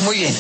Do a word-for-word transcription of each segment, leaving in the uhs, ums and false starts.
Muy bien.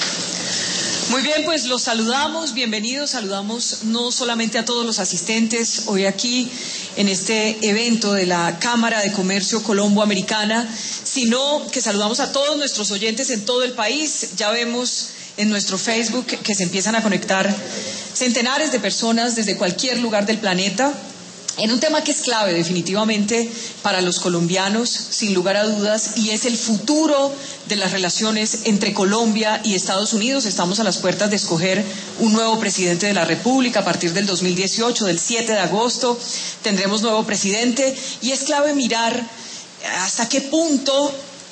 Muy bien, pues los saludamos, bienvenidos, saludamos no solamente a todos los asistentes hoy aquí en este evento de la Cámara de Comercio Colombo-Americana, sino que saludamos a todos nuestros oyentes en todo el país. Ya vemos en nuestro Facebook que se empiezan a conectar centenares de personas desde cualquier lugar del planeta, en un tema que es clave definitivamente para los colombianos, sin lugar a dudas, y es el futuro de las relaciones entre Colombia y Estados Unidos. Estamos a las puertas de escoger un nuevo presidente de la República a partir del dos mil dieciocho, del siete de agosto, tendremos nuevo presidente, y es clave mirar hasta qué punto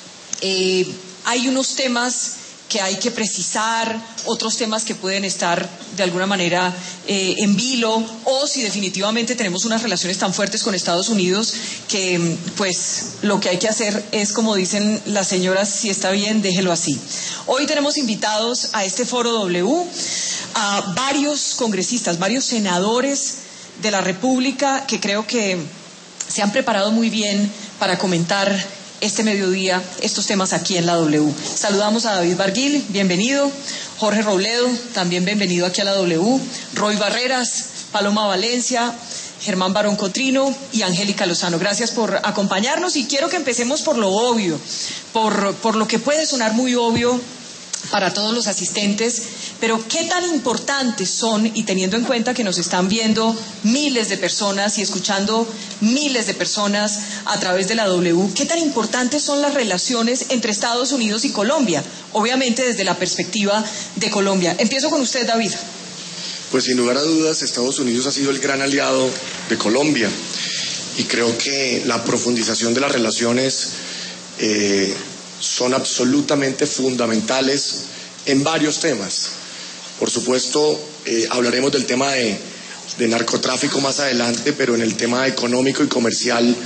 eh, hay unos temas que hay que precisar, otros temas que pueden estar de alguna manera eh, en vilo, o si definitivamente tenemos unas relaciones tan fuertes con Estados Unidos que pues lo que hay que hacer es, como dicen las señoras, si está bien, déjelo así. Hoy tenemos invitados a este Foro W a varios congresistas, varios senadores de la República que creo que se han preparado muy bien para comentar este mediodía estos temas aquí en la W. Saludamos a David Barguil, bienvenido. Jorge Robledo, también bienvenido aquí a la W. Roy Barreras, Paloma Valencia, Germán Barón Cotrino y Angélica Lozano. Gracias por acompañarnos, y quiero que empecemos por lo obvio, por, por lo que puede sonar muy obvio para todos los asistentes, pero qué tan importantes son, y teniendo en cuenta que nos están viendo miles de personas y escuchando miles de personas a través de la W, qué tan importantes son las relaciones entre Estados Unidos y Colombia, obviamente desde la perspectiva de Colombia. Empiezo con usted, David. Pues sin lugar a dudas, Estados Unidos ha sido el gran aliado de Colombia, y creo que la profundización de las relaciones eh, son absolutamente fundamentales en varios temas. Por supuesto, eh, hablaremos del tema de, de narcotráfico más adelante, pero en el tema económico y comercial,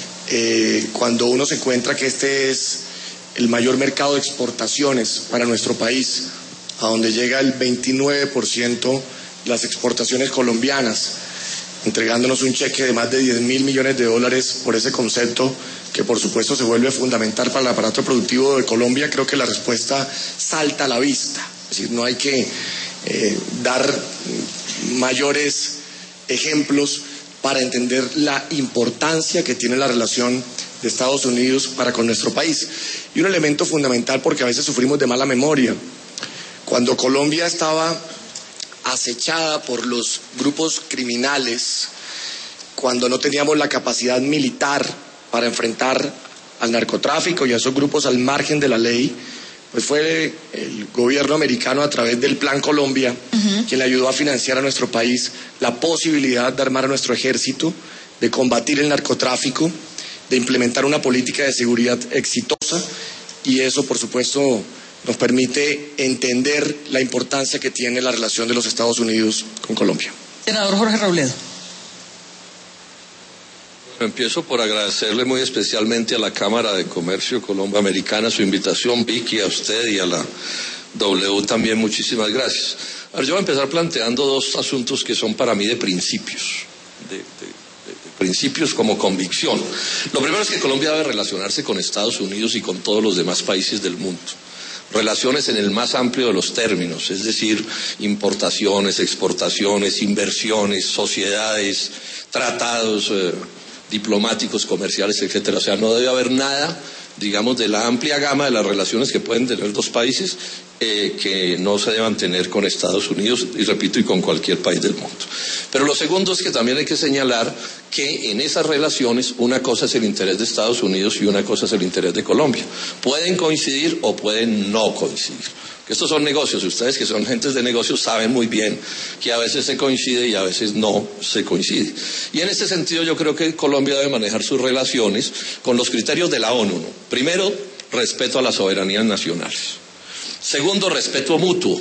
eh, cuando uno se encuentra que este es el mayor mercado de exportaciones para nuestro país, a donde llega el veintinueve por ciento de las exportaciones colombianas, entregándonos un cheque de más de diez mil millones de dólares por ese concepto, que por supuesto se vuelve fundamental para el aparato productivo de Colombia, creo que la respuesta salta a la vista. Es decir, no hay que eh, dar mayores ejemplos para entender la importancia que tiene la relación de Estados Unidos para con nuestro país. Y un elemento fundamental, porque a veces sufrimos de mala memoria. Cuando Colombia estaba acechada por los grupos criminales, cuando no teníamos la capacidad militar para enfrentar al narcotráfico y a esos grupos al margen de la ley, pues fue el gobierno americano, a través del Plan Colombia, uh-huh, quien le ayudó a financiar a nuestro país la posibilidad de armar a nuestro ejército, de combatir el narcotráfico, de implementar una política de seguridad exitosa, y eso, por supuesto, nos permite entender la importancia que tiene la relación de los Estados Unidos con Colombia. Senador Jorge Robledo. Empiezo por agradecerle muy especialmente a la Cámara de Comercio Colombo-Americana su invitación, Vicky, a usted y a la W también, muchísimas gracias. A ver, yo voy a empezar planteando dos asuntos que son para mí de principios, de, de, de, de principios como convicción. Lo primero es que Colombia debe relacionarse con Estados Unidos y con todos los demás países del mundo. Relaciones en el más amplio de los términos, es decir, importaciones, exportaciones, inversiones, sociedades, tratados eh, diplomáticos, comerciales, etcétera. O sea, no debe haber nada, digamos, de la amplia gama de las relaciones que pueden tener dos países eh, que no se deban tener con Estados Unidos, y repito, y con cualquier país del mundo. Pero lo segundo es que también hay que señalar que en esas relaciones una cosa es el interés de Estados Unidos y una cosa es el interés de Colombia. Pueden coincidir o pueden no coincidir. Estos son negocios, ustedes que son gentes de negocios saben muy bien que a veces se coincide y a veces no se coincide. Y en este sentido yo creo que Colombia debe manejar sus relaciones con los criterios de la ONU, ¿no? Primero, respeto a las soberanías nacionales. Segundo, respeto mutuo.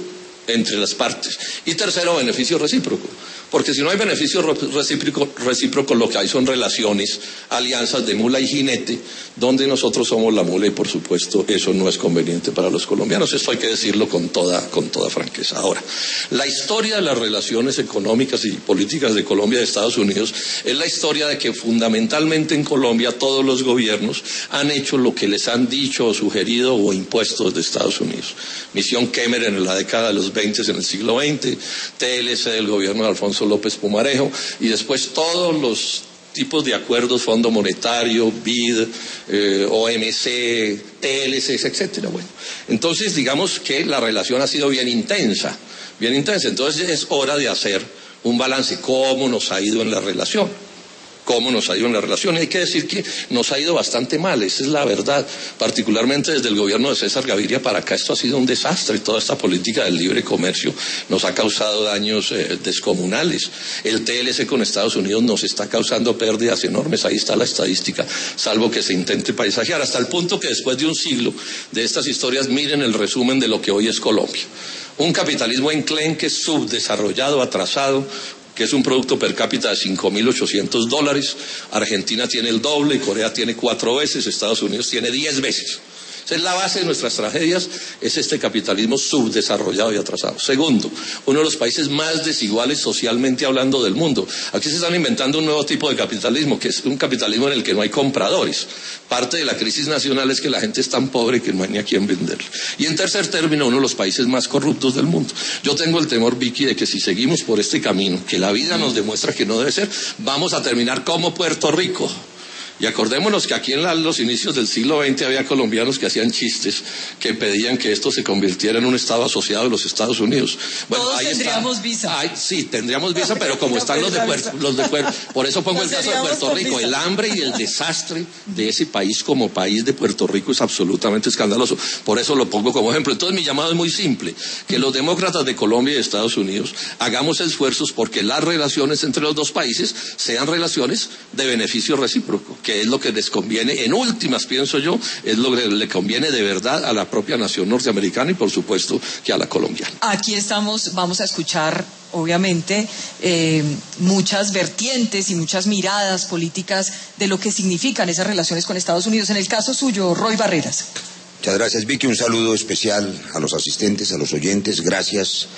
entre las partes. Y tercero, beneficio recíproco. Porque si no hay beneficio recíproco, recíproco, lo que hay son relaciones, alianzas de mula y jinete, donde nosotros somos la mula y por supuesto eso no es conveniente para los colombianos. Esto hay que decirlo con toda, con toda franqueza. Ahora, la historia de las relaciones económicas y políticas de Colombia y de Estados Unidos es la historia de que fundamentalmente en Colombia todos los gobiernos han hecho lo que les han dicho o sugerido o impuesto desde Estados Unidos. Misión Kemmer en la década de los veinte en el siglo veinte, T L C del gobierno de Alfonso López Pumarejo y después todos los tipos de acuerdos, Fondo Monetario, B I D, eh, O M C, T L C, etcétera. Bueno, entonces digamos que la relación ha sido bien intensa, bien intensa. Entonces es hora de hacer un balance, cómo nos ha ido en la relación. cómo nos ha ido en la relación. Y hay que decir que nos ha ido bastante mal, esa es la verdad. Particularmente desde el gobierno de César Gaviria para acá esto ha sido un desastre. Toda esta política del libre comercio nos ha causado daños eh, descomunales. El T L C con Estados Unidos nos está causando pérdidas enormes, ahí está la estadística, salvo que se intente paisajear, hasta el punto que después de un siglo de estas historias, miren el resumen de lo que hoy es Colombia. Un capitalismo enclenque, subdesarrollado, atrasado, que es un producto per cápita de cinco mil ochocientos dólares, Argentina tiene el doble, Corea tiene cuatro veces, Estados Unidos tiene diez veces. Esa es la base de nuestras tragedias, es este capitalismo subdesarrollado y atrasado. Segundo, uno de los países más desiguales socialmente hablando del mundo. Aquí se están inventando un nuevo tipo de capitalismo, que es un capitalismo en el que no hay compradores. Parte de la crisis nacional es que la gente es tan pobre que no hay ni a quién venderle. Y en tercer término, uno de los países más corruptos del mundo. Yo tengo el temor, Vicky, de que si seguimos por este camino, que la vida nos demuestra que no debe ser, vamos a terminar como Puerto Rico. Y acordémonos que aquí en la, los inicios del siglo veinte había colombianos que hacían chistes, que pedían que esto se convirtiera en un estado asociado de los Estados Unidos. Bueno, todos ahí tendríamos está. visa. Ay, sí, tendríamos visa, pero como están los de Puerto, los de Puerto, por eso pongo el caso de Puerto Rico. El hambre y el desastre de ese país como país de Puerto Rico es absolutamente escandaloso. Por eso lo pongo como ejemplo. Entonces mi llamado es muy simple, que los demócratas de Colombia y de Estados Unidos hagamos esfuerzos porque las relaciones entre los dos países sean relaciones de beneficio recíproco, que es lo que les conviene, en últimas pienso yo, es lo que le conviene de verdad a la propia nación norteamericana y por supuesto que a la colombiana. Aquí estamos, vamos a escuchar obviamente eh, muchas vertientes y muchas miradas políticas de lo que significan esas relaciones con Estados Unidos. En el caso suyo, Roy Barreras. Muchas gracias, Vicky, un saludo especial a los asistentes, a los oyentes, gracias.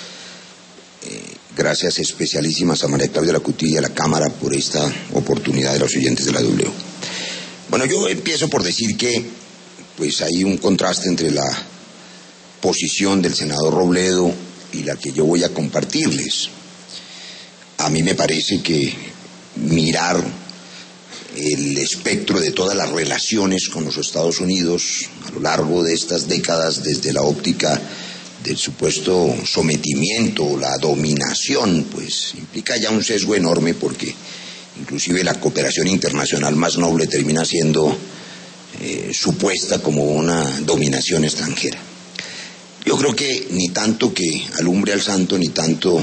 Eh, gracias especialísimas a María Claudia Lacuti y a la Cámara por esta oportunidad de los oyentes de la W. Bueno, yo empiezo por decir que pues hay un contraste entre la posición del senador Robledo y la que yo voy a compartirles. A mí me parece que mirar el espectro de todas las relaciones con los Estados Unidos a lo largo de estas décadas desde la óptica del supuesto sometimiento, la dominación, pues implica ya un sesgo enorme porque inclusive la cooperación internacional más noble termina siendo eh, supuesta como una dominación extranjera. Yo creo que ni tanto que alumbre al santo, ni tanto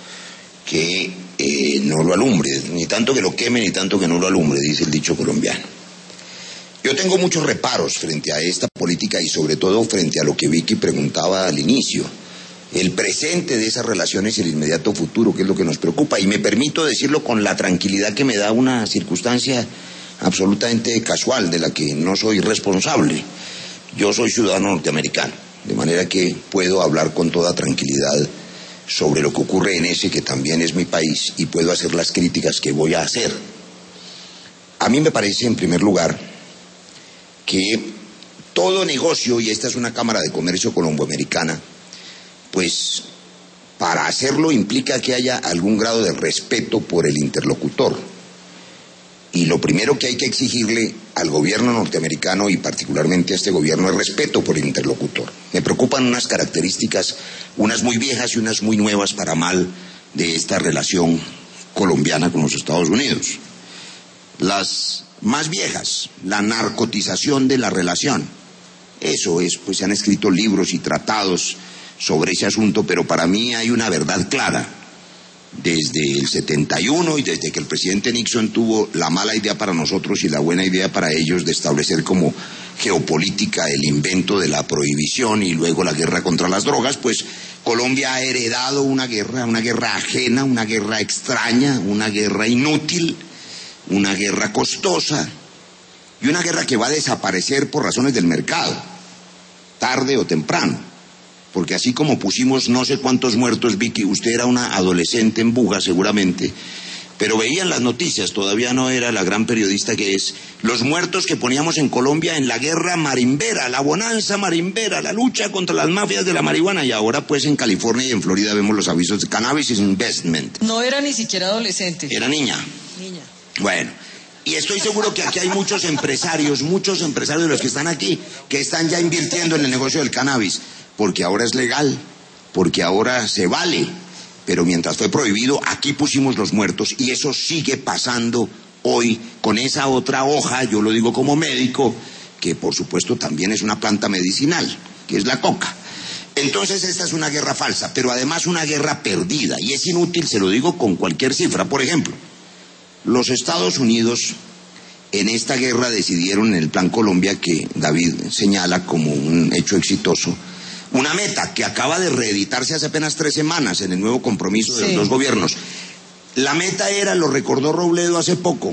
que eh, no lo alumbre, ni tanto que lo queme, ni tanto que no lo alumbre, dice el dicho colombiano. Yo tengo muchos reparos frente a esta política y sobre todo frente a lo que Vicky preguntaba al inicio. El presente de esas relaciones y el inmediato futuro, que es lo que nos preocupa, y me permito decirlo con la tranquilidad que me da una circunstancia absolutamente casual, de la que no soy responsable. Yo soy ciudadano norteamericano, de manera que puedo hablar con toda tranquilidad sobre lo que ocurre en ese que también es mi país y puedo hacer las críticas que voy a hacer. A mí me parece, en primer lugar, que todo negocio, y esta es una Cámara de Comercio colomboamericana, pues para hacerlo implica que haya algún grado de respeto por el interlocutor. Y lo primero que hay que exigirle al gobierno norteamericano y particularmente a este gobierno es respeto por el interlocutor. Me preocupan unas características, unas muy viejas y unas muy nuevas para mal, de esta relación colombiana con los Estados Unidos. Las más viejas, la narcotización de la relación. Eso es, pues se han escrito libros y tratados sobre ese asunto, pero para mí hay una verdad clara. Desde el setenta y uno y desde que el presidente Nixon tuvo la mala idea para nosotros y la buena idea para ellos de establecer como geopolítica, el invento de la prohibición y luego la guerra contra las drogas, pues Colombia ha heredado una guerra, una guerra ajena, una guerra extraña, una guerra inútil, una guerra costosa y una guerra que va a desaparecer por razones del mercado, tarde o temprano. Porque así como pusimos no sé cuántos muertos, Vicky, usted era una adolescente en Buga seguramente, pero veían las noticias, todavía no era la gran periodista que es, los muertos que poníamos en Colombia en la guerra marimbera, la bonanza marimbera, la lucha contra las mafias de la marihuana, y ahora pues en California y en Florida vemos los avisos de Cannabis Investment. No era ni siquiera adolescente. Era niña. Niña. Bueno, y estoy seguro que aquí hay muchos empresarios, muchos empresarios de los que están aquí, que están ya invirtiendo en el negocio del cannabis, porque ahora es legal, porque ahora se vale. Pero mientras fue prohibido, aquí pusimos los muertos y eso sigue pasando hoy con esa otra hoja, yo lo digo como médico, que por supuesto también es una planta medicinal, que es la coca. Entonces esta es una guerra falsa, pero además una guerra perdida y es inútil, se lo digo con cualquier cifra. Por ejemplo, los Estados Unidos en esta guerra decidieron en el Plan Colombia, que David señala como un hecho exitoso, una meta que acaba de reeditarse hace apenas tres semanas en el nuevo compromiso de sí. los dos gobiernos. La meta era, lo recordó Robledo hace poco,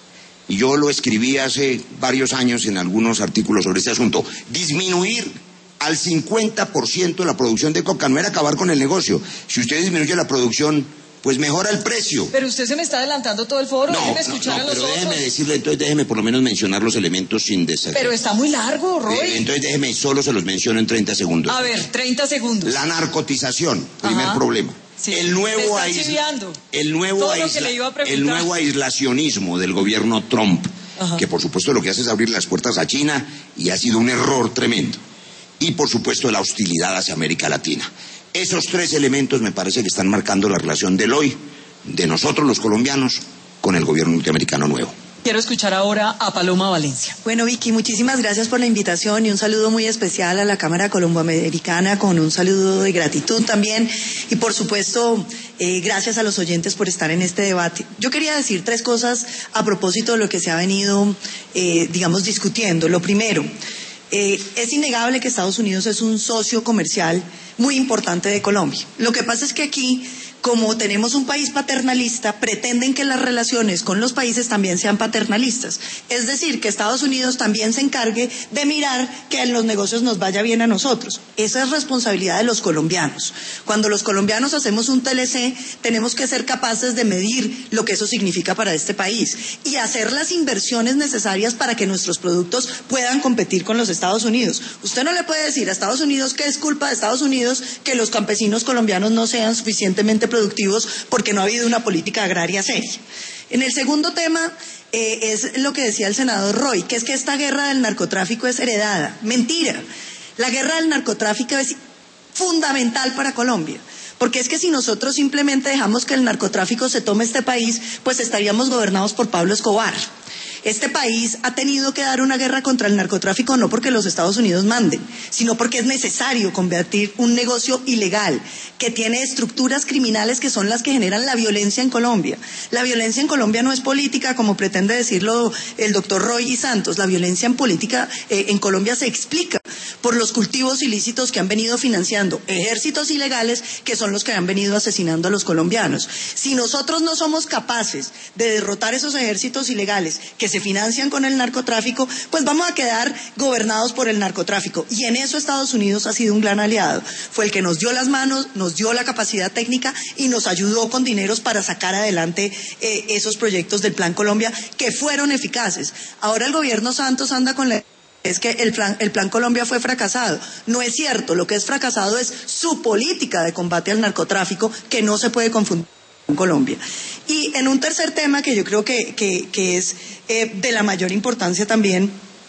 y yo lo escribí hace varios años en algunos artículos sobre este asunto, disminuir al cincuenta por ciento la producción de coca. No era acabar con el negocio. Si usted disminuye la producción, pues mejora el precio. Pero usted se me está adelantando todo el foro, no, déjeme escuchar no, no, a los pero otros. Déjeme decirle, entonces déjeme por lo menos mencionar los elementos sin desarrollo. Pero está muy largo, Roy. Eh, entonces déjeme, solo se los menciono en treinta segundos. A ver, treinta segundos. La narcotización, primer Ajá. problema. Sí. El nuevo, aisla, el, nuevo aisla, el nuevo aislacionismo del gobierno Trump, Ajá. que por supuesto lo que hace es abrir las puertas a China y ha sido un error tremendo. Y por supuesto la hostilidad hacia América Latina. Esos tres elementos me parece que están marcando la relación del hoy, de nosotros los colombianos, con el gobierno norteamericano nuevo. Quiero escuchar ahora a Paloma Valencia. Bueno, Vicky, muchísimas gracias por la invitación y un saludo muy especial a la Cámara Colomboamericana, con un saludo de gratitud también y por supuesto eh, gracias a los oyentes por estar en este debate. Yo quería decir tres cosas a propósito de lo que se ha venido, eh, digamos, discutiendo. Lo primero, eh, es innegable que Estados Unidos es un socio comercial muy importante de Colombia. Lo que pasa es que aquí, como tenemos un país paternalista, pretenden que las relaciones con los países también sean paternalistas. Es decir, que Estados Unidos también se encargue de mirar que en los negocios nos vaya bien a nosotros. Esa es responsabilidad de los colombianos. Cuando los colombianos hacemos un T L C, tenemos que ser capaces de medir lo que eso significa para este país y hacer las inversiones necesarias para que nuestros productos puedan competir con los Estados Unidos. Usted no le puede decir a Estados Unidos que es culpa de Estados Unidos que los campesinos colombianos no sean suficientemente productivos porque no ha habido una política agraria seria. En el segundo tema eh, es lo que decía el senador Roy, que es que esta guerra del narcotráfico es heredada. Mentira. La guerra del narcotráfico es fundamental para Colombia. Porque es que si nosotros simplemente dejamos que el narcotráfico se tome este país, pues estaríamos gobernados por Pablo Escobar. Este país ha tenido que dar una guerra contra el narcotráfico no porque los Estados Unidos manden, sino porque es necesario combatir un negocio ilegal que tiene estructuras criminales que son las que generan la violencia en Colombia. La violencia en Colombia no es política, como pretende decirlo el doctor Roy y Santos. La violencia en política eh, en Colombia se explica por los cultivos ilícitos que han venido financiando ejércitos ilegales que son los que han venido asesinando a los colombianos. Si nosotros no somos capaces de derrotar esos ejércitos ilegales que se financian con el narcotráfico, pues vamos a quedar gobernados por el narcotráfico. Y en eso Estados Unidos ha sido un gran aliado. Fue el que nos dio las manos, nos dio la capacidad técnica y nos ayudó con dineros para sacar adelante eh, esos proyectos del Plan Colombia que fueron eficaces. Ahora el gobierno Santos anda con la... es que el plan, el Plan Colombia fue fracasado. No es cierto, lo que es fracasado es su política de combate al narcotráfico, que no se puede confundir con Colombia. Y en un tercer tema que yo creo que, que, que es eh, de la mayor importancia también,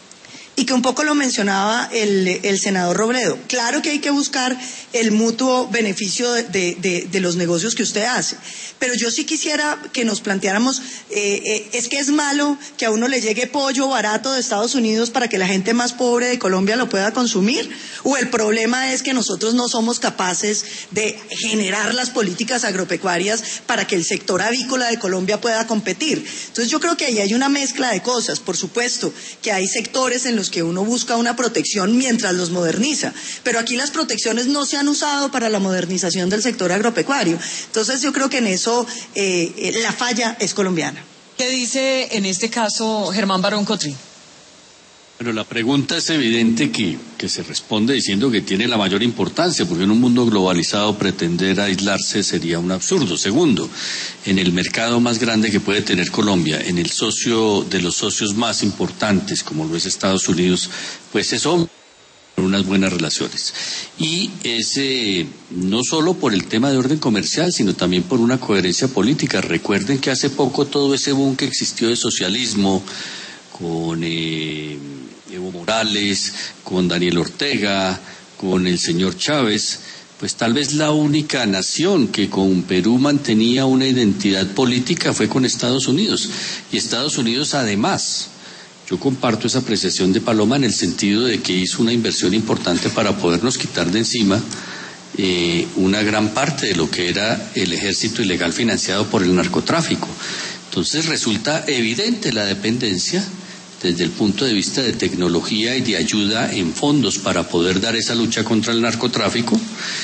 y que un poco lo mencionaba el, el senador Robledo, claro que hay que buscar el mutuo beneficio de, de, de, de los negocios que usted hace, pero yo sí quisiera que nos planteáramos, eh, eh, es que es malo que a uno le llegue pollo barato de Estados Unidos para que la gente más pobre de Colombia lo pueda consumir, o el problema es que nosotros no somos capaces de generar las políticas agropecuarias para que el sector avícola de Colombia pueda competir. Entonces yo creo que ahí hay una mezcla de cosas. Por supuesto que hay sectores en los los que uno busca una protección mientras los moderniza. Pero aquí las protecciones no se han usado para la modernización del sector agropecuario. Entonces yo creo que en eso eh, la falla es colombiana. ¿Qué dice en este caso Germán Barón Cotrí? Pero la pregunta es evidente que, que se responde diciendo que tiene la mayor importancia, porque en un mundo globalizado pretender aislarse sería un absurdo. Segundo, en el mercado más grande que puede tener Colombia, en el socio de los socios más importantes, como lo es Estados Unidos, pues eso unas buenas relaciones. Y es eh, no solo por el tema de orden comercial, sino también por una coherencia política. Recuerden que hace poco todo ese boom que existió de socialismo, con eh, Evo Morales, con Daniel Ortega, con el señor Chávez, pues tal vez la única nación que con Perú mantenía una identidad política fue con Estados Unidos. Y Estados Unidos además, yo comparto esa apreciación de Paloma en el sentido de que hizo una inversión importante para podernos quitar de encima eh, una gran parte de lo que era el ejército ilegal financiado por el narcotráfico. Entonces resulta evidente la dependencia desde el punto de vista de tecnología y de ayuda en fondos para poder dar esa lucha contra el narcotráfico,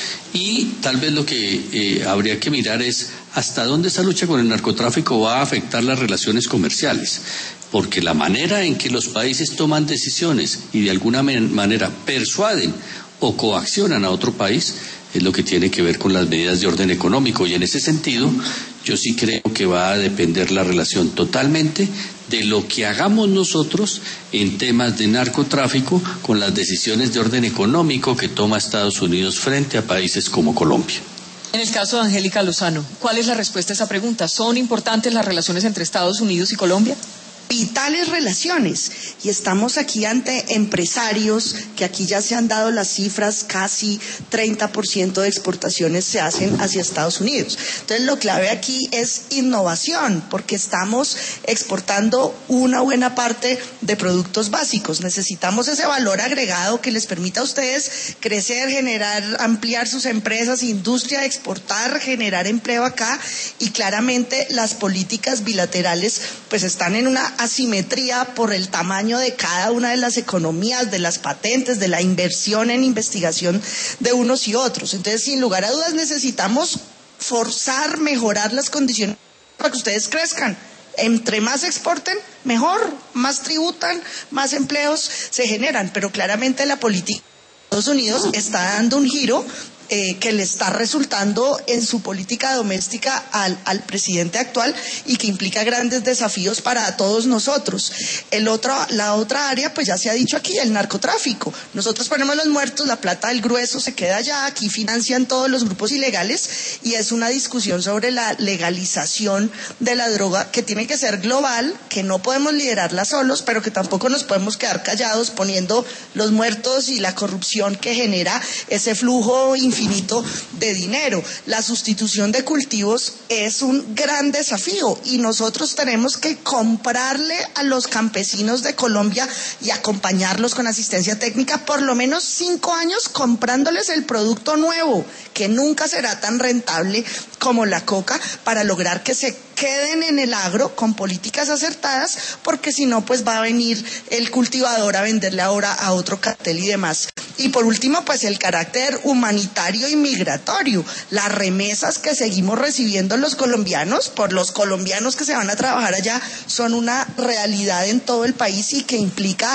y tal vez lo que eh, habría que mirar es hasta dónde esa lucha con el narcotráfico va a afectar las relaciones comerciales, porque la manera en que los países toman decisiones y de alguna manera persuaden o coaccionan a otro país es lo que tiene que ver con las medidas de orden económico, y en ese sentido yo sí creo que va a depender la relación totalmente de lo que hagamos nosotros en temas de narcotráfico con las decisiones de orden económico que toma Estados Unidos frente a países como Colombia. En el caso de Angélica Lozano, ¿cuál es la respuesta a esa pregunta? ¿Son importantes las relaciones entre Estados Unidos y Colombia? Vitales relaciones, y estamos aquí ante empresarios que aquí ya se han dado las cifras, casi treinta por ciento de exportaciones se hacen hacia Estados Unidos. Entonces lo clave aquí es innovación, porque estamos exportando una buena parte de productos básicos. Necesitamos ese valor agregado que les permita a ustedes crecer, generar, ampliar sus empresas, industria, exportar, generar empleo acá, y claramente las políticas bilaterales pues están en una asimetría por el tamaño de cada una de las economías, de las patentes, de la inversión en investigación de unos y otros. Entonces, sin lugar a dudas, necesitamos forzar, mejorar las condiciones para que ustedes crezcan. Entre más exporten, mejor, más tributan, más empleos se generan, pero claramente la política de Estados Unidos está dando un giro Eh, que le está resultando en su política doméstica al, al presidente actual, y que implica grandes desafíos para todos nosotros. El otro, la otra área, pues ya se ha dicho aquí, el narcotráfico. Nosotros ponemos los muertos, la plata del grueso se queda allá, aquí financian todos los grupos ilegales, y es una discusión sobre la legalización de la droga que tiene que ser global, que no podemos liderarla solos, pero que tampoco nos podemos quedar callados poniendo los muertos y la corrupción que genera ese flujo infinito infinito de dinero. La sustitución de cultivos es un gran desafío, y nosotros tenemos que comprarle a los campesinos de Colombia y acompañarlos con asistencia técnica por lo menos cinco años comprándoles el producto nuevo, que nunca será tan rentable como la coca, para lograr que se queden en el agro con políticas acertadas, porque si no pues va a venir el cultivador a venderle ahora a otro cartel y demás. Y por último, pues el carácter humanitario y migratorio, las remesas que seguimos recibiendo los colombianos por los colombianos que se van a trabajar allá son una realidad en todo el país, y que implica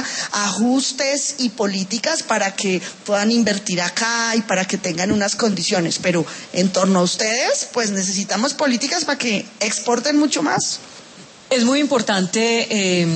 ajustes y políticas para que puedan invertir acá y para que tengan unas condiciones. Pero en torno a ustedes, pues necesitamos políticas para que exporten mucho más. Es muy importante eh,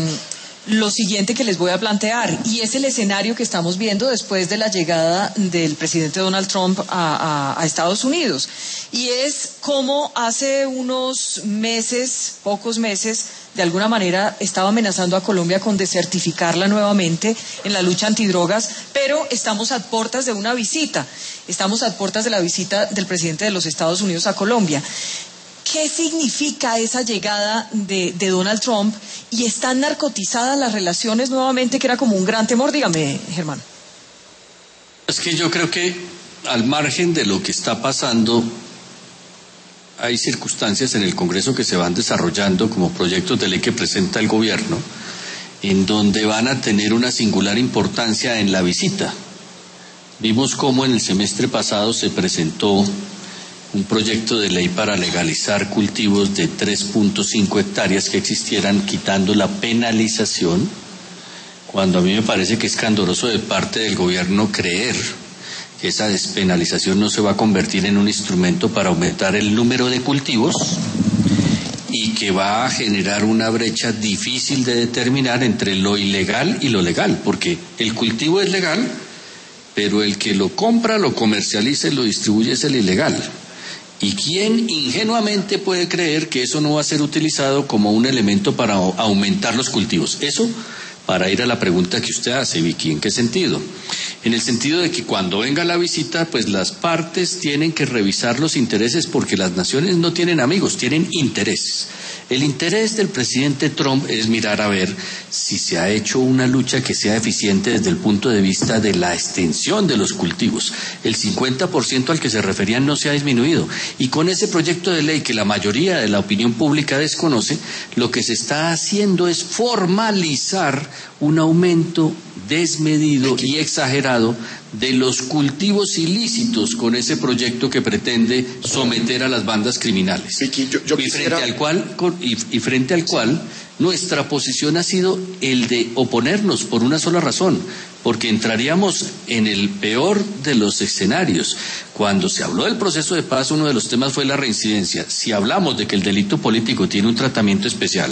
lo siguiente que les voy a plantear, y es el escenario que estamos viendo después de la llegada del presidente Donald Trump a, a, a Estados Unidos, y es cómo hace unos meses, pocos meses, de alguna manera estaba amenazando a Colombia con desertificarla nuevamente en la lucha antidrogas, pero estamos a puertas de una visita, estamos a puertas de la visita del presidente de los Estados Unidos a Colombia. ¿Qué significa esa llegada de, de Donald Trump? ¿Y están narcotizadas las relaciones nuevamente, que era como un gran temor? Dígame, Germán. Es que yo creo que al margen de lo que está pasando, hay circunstancias en el Congreso que se van desarrollando como proyectos de ley que presenta el gobierno, en donde van a tener una singular importancia en la visita. Vimos cómo en el semestre pasado se presentó un proyecto de ley para legalizar cultivos de tres punto cinco hectáreas que existieran, quitando la penalización, cuando a mí me parece que es candoroso de parte del gobierno creer que esa despenalización no se va a convertir en un instrumento para aumentar el número de cultivos y que va a generar una brecha difícil de determinar entre lo ilegal y lo legal, porque el cultivo es legal, pero el que lo compra, lo comercializa y lo distribuye es el ilegal. ¿Y quién ingenuamente puede creer que eso no va a ser utilizado como un elemento para aumentar los cultivos? Eso, para ir a la pregunta que usted hace, Vicky, ¿en qué sentido? En el sentido de que cuando venga la visita, pues las partes tienen que revisar los intereses, porque las naciones no tienen amigos, tienen intereses. El interés del presidente Trump es mirar a ver si se ha hecho una lucha que sea eficiente desde el punto de vista de la extensión de los cultivos. El cincuenta por ciento al que se referían no se ha disminuido. Y con ese proyecto de ley que la mayoría de la opinión pública desconoce, lo que se está haciendo es formalizar un aumento desmedido y exagerado de los cultivos ilícitos con ese proyecto que pretende someter a las bandas criminales. Vicky, yo, yo y, quisiera... frente al cual, y, y frente al cual nuestra posición ha sido el de oponernos por una sola razón, porque entraríamos en el peor de los escenarios. Cuando se habló del proceso de paz, uno de los temas fue la reincidencia. Si hablamos de que el delito político tiene un tratamiento especial,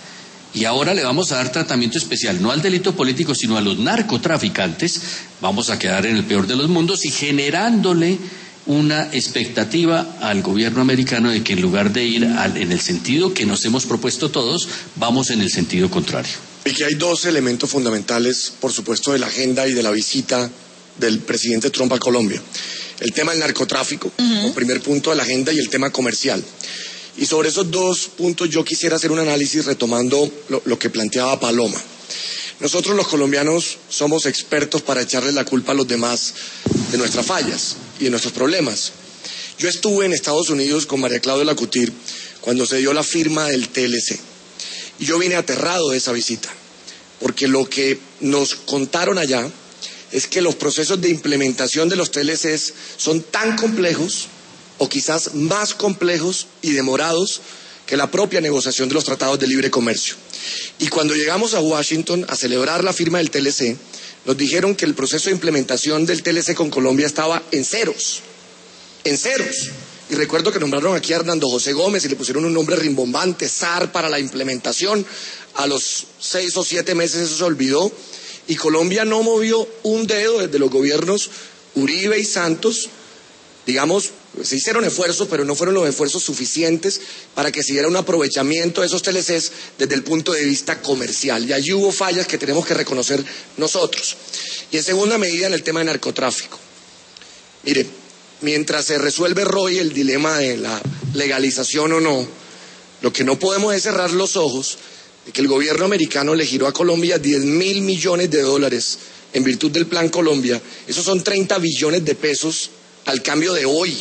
y ahora le vamos a dar tratamiento especial, no al delito político, sino a los narcotraficantes, vamos a quedar en el peor de los mundos y generándole una expectativa al gobierno americano de que en lugar de ir al, en el sentido que nos hemos propuesto todos, vamos en el sentido contrario. Y que hay dos elementos fundamentales, por supuesto, de la agenda y de la visita del presidente Trump a Colombia. El tema del narcotráfico, uh-huh. como primer punto de la agenda, y el tema comercial. Y sobre esos dos puntos yo quisiera hacer un análisis retomando lo, lo que planteaba Paloma. Nosotros los colombianos somos expertos para echarle la culpa a los demás de nuestras fallas y de nuestros problemas. Yo estuve en Estados Unidos con María Claudia Lacutir cuando se dio la firma del T L C. Y yo vine aterrado de esa visita, porque lo que nos contaron allá es que los procesos de implementación de los T L Cs son tan complejos, o quizás más complejos y demorados que la propia negociación de los tratados de libre comercio. Y cuando llegamos a Washington a celebrar la firma del T L C, nos dijeron que el proceso de implementación del T L C con Colombia estaba en ceros, en ceros. Y recuerdo que nombraron aquí a Hernando José Gómez y le pusieron un nombre rimbombante, S A R, para la implementación. A los seis o siete meses eso se olvidó y Colombia no movió un dedo desde los gobiernos Uribe y Santos. Digamos, se hicieron esfuerzos, pero no fueron los esfuerzos suficientes para que se diera un aprovechamiento de esos T L Cs desde el punto de vista comercial. Y allí hubo fallas que tenemos que reconocer nosotros. Y en segunda medida, en el tema de narcotráfico. Mire, mientras se resuelve, Roy, el dilema de la legalización o no, lo que no podemos es cerrar los ojos de que el gobierno americano le giró a Colombia diez mil millones de dólares en virtud del Plan Colombia. Esos son treinta billones de pesos al cambio de hoy,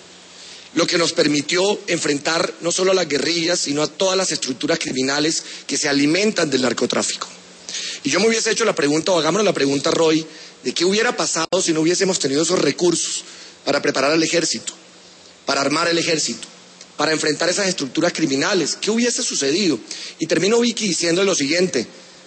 lo que nos permitió enfrentar no solo a las guerrillas, sino a todas las estructuras criminales que se alimentan del narcotráfico. Y yo me hubiese hecho la pregunta, o hagámonos la pregunta, Roy, de qué hubiera pasado si no hubiésemos tenido esos recursos para preparar al ejército, para armar el ejército, para enfrentar esas estructuras criminales. ¿Qué hubiese sucedido? Y termino, Vicky, diciendo lo siguiente: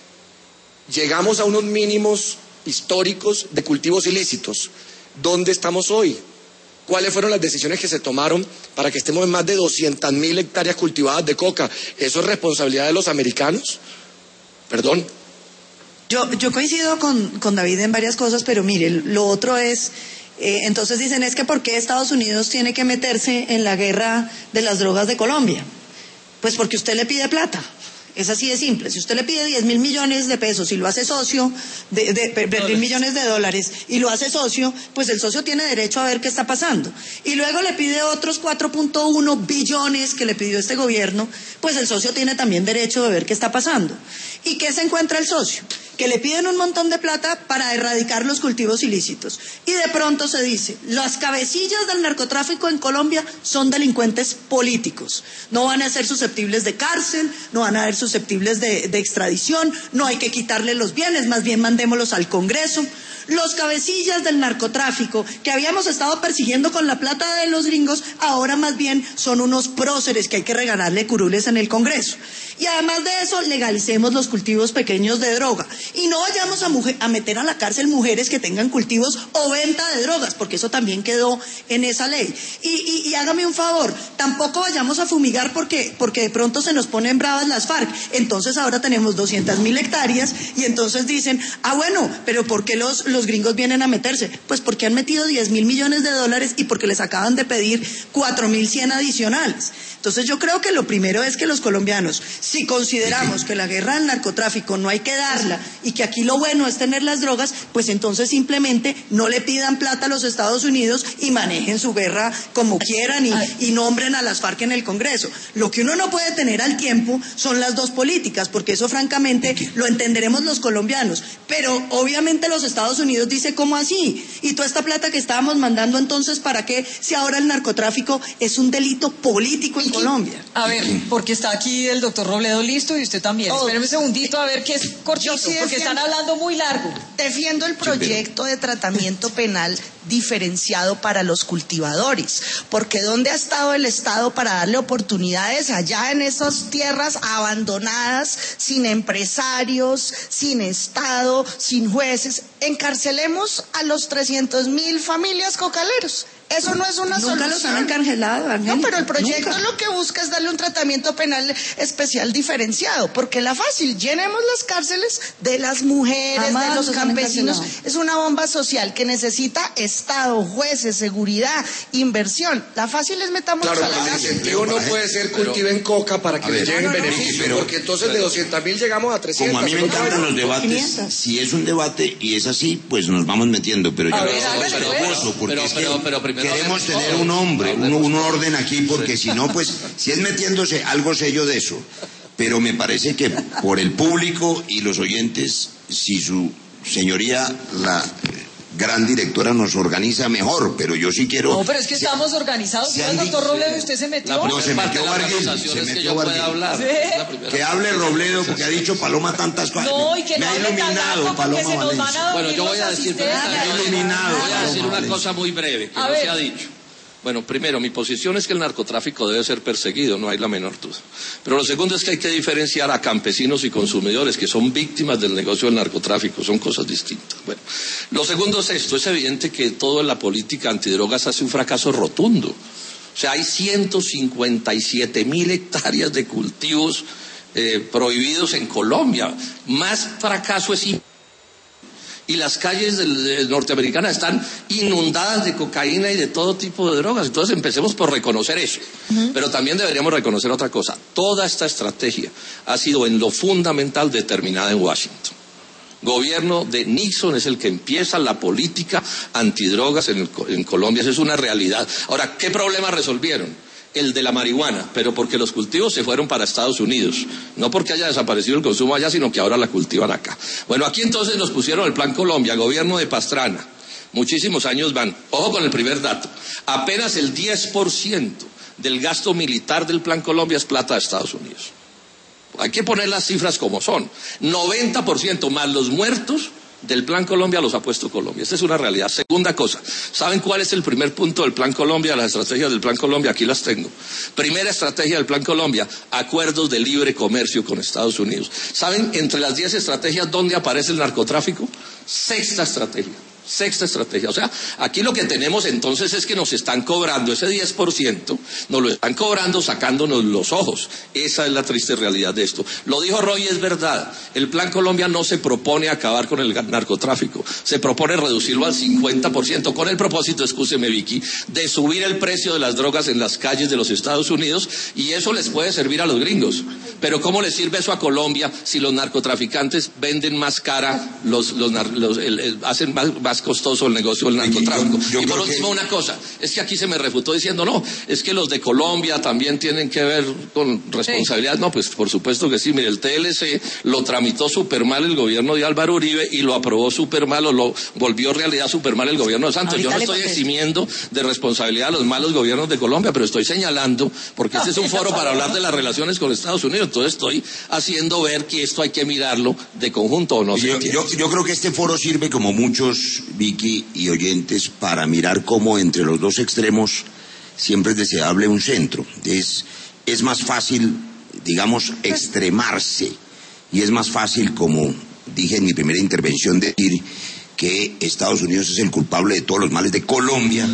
llegamos a unos mínimos históricos de cultivos ilícitos. ¿Dónde estamos hoy? ¿Cuáles fueron las decisiones que se tomaron para que estemos en más de doscientas mil hectáreas cultivadas de coca? ¿Eso es responsabilidad de los americanos? Perdón. Yo, yo coincido con, con David en varias cosas, pero mire, lo otro es, eh, entonces dicen, es que ¿por qué Estados Unidos tiene que meterse en la guerra de las drogas de Colombia? Pues porque usted le pide plata. Es así de simple. Si usted le pide diez mil millones de pesos y lo hace socio, de, de, de, de diez millones de dólares y lo hace socio, pues el socio tiene derecho a ver qué está pasando. Y luego le pide otros cuatro punto uno billones que le pidió este gobierno, pues el socio tiene también derecho de ver qué está pasando. ¿Y qué se encuentra el socio? que le piden un montón de plata para erradicar los cultivos ilícitos. Y de pronto se dice, las cabecillas del narcotráfico en Colombia son delincuentes políticos. No van a ser susceptibles de cárcel, no van a ser susceptibles de, de extradición, no hay que quitarle los bienes, más bien mandémoslos al Congreso. Los cabecillas del narcotráfico que habíamos estado persiguiendo con la plata de los gringos, ahora más bien son unos próceres que hay que regalarle curules en el Congreso. Y además de eso, legalicemos los cultivos pequeños de droga. Y no vayamos a, mujer, a meter a la cárcel mujeres que tengan cultivos o venta de drogas, porque eso también quedó en esa ley. Y, y, y hágame un favor, tampoco vayamos a fumigar porque, porque de pronto se nos ponen bravas las FARC. Entonces ahora tenemos doscientas mil hectáreas y entonces dicen, ah bueno, pero ¿por qué los, los gringos vienen a meterse? Pues porque han metido diez mil millones de dólares y porque les acaban de pedir cuatro mil cien adicionales. Entonces yo creo que lo primero es que los colombianos, si consideramos que la guerra al narcotráfico no hay que darla y que aquí lo bueno es tener las drogas, pues entonces simplemente no le pidan plata a los Estados Unidos y manejen su guerra como quieran y, y nombren a las FARC en el Congreso. Lo que uno no puede tener al tiempo son las dos políticas, porque eso francamente lo entenderemos los colombianos, pero obviamente los Estados Unidos dice ¿cómo así? Y toda esta plata que estábamos mandando entonces ¿para qué? Si ahora el narcotráfico es un delito político en Colombia. A ver, porque está aquí el doctor Robledo listo y usted también. Oh. Espéreme un segundito a ver qué es cortito, sí porque están hablando muy largo. Defiendo el proyecto de tratamiento penal diferenciado para los cultivadores, porque ¿dónde ha estado el Estado para darle oportunidades allá en esas tierras abandonadas, sin empresarios, sin Estado, sin jueces? Encarcelemos a los trescientos mil familias cocaleros. Eso no es una Nunca solución. Nunca los han encarcelado, Angélica. No, pero el proyecto Nunca. lo que busca es darle un tratamiento penal especial diferenciado, porque la fácil, llenemos las cárceles de las mujeres, Jamás de los los han campesinos. encarcelado. Es una bomba social que necesita Estado, jueces, seguridad, inversión. La fácil es metamos Claro, a la el cárcel. incentivo no puede ser cultiven coca para que A le ver, lleguen no, no, no, beneficios, pero- porque entonces de doscientas mil llegamos a trescientas. Como a mí me ¿no? encantan los debates, quinientas. si es un debate y es así, pues nos vamos metiendo, pero yo A no ver, soy hágale, respetuoso, pues. porque Pero- es que pero- pero primero queremos hablemos tener todos. un hombre, un, Hablemos un todos. orden aquí, porque si no, pues, si es metiéndose, algo sé yo de eso. Pero me parece que por el público y los oyentes, si su señoría, la gran directora, nos organiza mejor, pero yo sí quiero... No, pero es que estamos organizados. se Mira, han el doctor dicho- Robledo, usted se metió. La No, primera se parte metió de la Barguil, conversación se es que metió yo pueda Barguil. hablar. Sí. Es la primera Que hable Robledo, porque ha dicho Paloma tantas cosas. No, y que me no ha hable tan iluminado largo porque Paloma se nos van Valencia. a Bueno, dormir yo voy los a decir, asistentes. Me ha iluminado. voy a decir Paloma una Valencia. cosa muy breve que A no ver. se ha dicho. Bueno, primero, mi posición es que el narcotráfico debe ser perseguido, no hay la menor duda. Pero lo segundo es que hay que diferenciar a campesinos y consumidores que son víctimas del negocio del narcotráfico, son cosas distintas. Bueno, lo segundo es esto, es evidente que toda la política antidrogas hace un fracaso rotundo. O sea, hay ciento cincuenta y siete mil hectáreas de cultivos eh, prohibidos en Colombia. Más fracaso es y las calles del, del norteamericanas están inundadas de cocaína y de todo tipo de drogas. Entonces empecemos por reconocer eso. Uh-huh. Pero también deberíamos reconocer otra cosa. Toda esta estrategia ha sido en lo fundamental determinada en Washington. Gobierno de Nixon es el que empieza la política antidrogas en, el, en Colombia. Esa es una realidad. Ahora, ¿qué problema resolvieron? El de la marihuana, pero porque los cultivos se fueron para Estados Unidos, no porque haya desaparecido el consumo allá, sino que ahora la cultivan acá. Bueno, aquí entonces nos pusieron el Plan Colombia, gobierno de Pastrana, muchísimos años van. Ojo con el primer dato, apenas el diez por ciento del gasto militar del Plan Colombia es plata de Estados Unidos. Hay que poner las cifras como son, noventa por ciento más los muertos del Plan Colombia los ha puesto Colombia. Esta es una realidad. Segunda cosa, ¿saben cuál es el primer punto del Plan Colombia, las estrategias del Plan Colombia? Aquí las tengo. Primera estrategia del Plan Colombia, acuerdos de libre comercio con Estados Unidos. ¿Saben entre las diez estrategias dónde aparece el narcotráfico? Sexta estrategia. Sexta estrategia. O sea, aquí lo que tenemos entonces es que nos están cobrando ese diez por ciento, nos lo están cobrando sacándonos los ojos. Esa es la triste realidad de esto. Lo dijo Roy, es verdad. El Plan Colombia no se propone acabar con el narcotráfico, se propone reducirlo al cincuenta por ciento con el propósito, excúseme Vicky, de subir el precio de las drogas en las calles de los Estados Unidos, y eso les puede servir a los gringos. Pero ¿cómo les sirve eso a Colombia si los narcotraficantes venden más cara, los, los, los el, el, hacen más, más más costoso el negocio del narcotráfico. Yo, yo y por último, que... una cosa, es que aquí se me refutó diciendo, no, es que los de Colombia también tienen que ver con responsabilidad. Sí. No, pues por supuesto que sí. Mire, el T L C lo tramitó súper mal el gobierno de Álvaro Uribe y lo aprobó súper mal, o lo volvió realidad súper mal el gobierno de Santos. Ahorita yo no estoy eximiendo de responsabilidad a los malos gobiernos de Colombia, pero estoy señalando, porque este es un foro para hablar de las relaciones con Estados Unidos, entonces estoy haciendo ver que esto hay que mirarlo de conjunto, ¿o no? Yo, yo, yo creo que este foro sirve, como muchos, Vicky y oyentes, para mirar cómo entre los dos extremos siempre es deseable un centro. Es, es más fácil, digamos, extremarse, y es más fácil, como dije en mi primera intervención, decir que Estados Unidos es el culpable de todos los males de Colombia.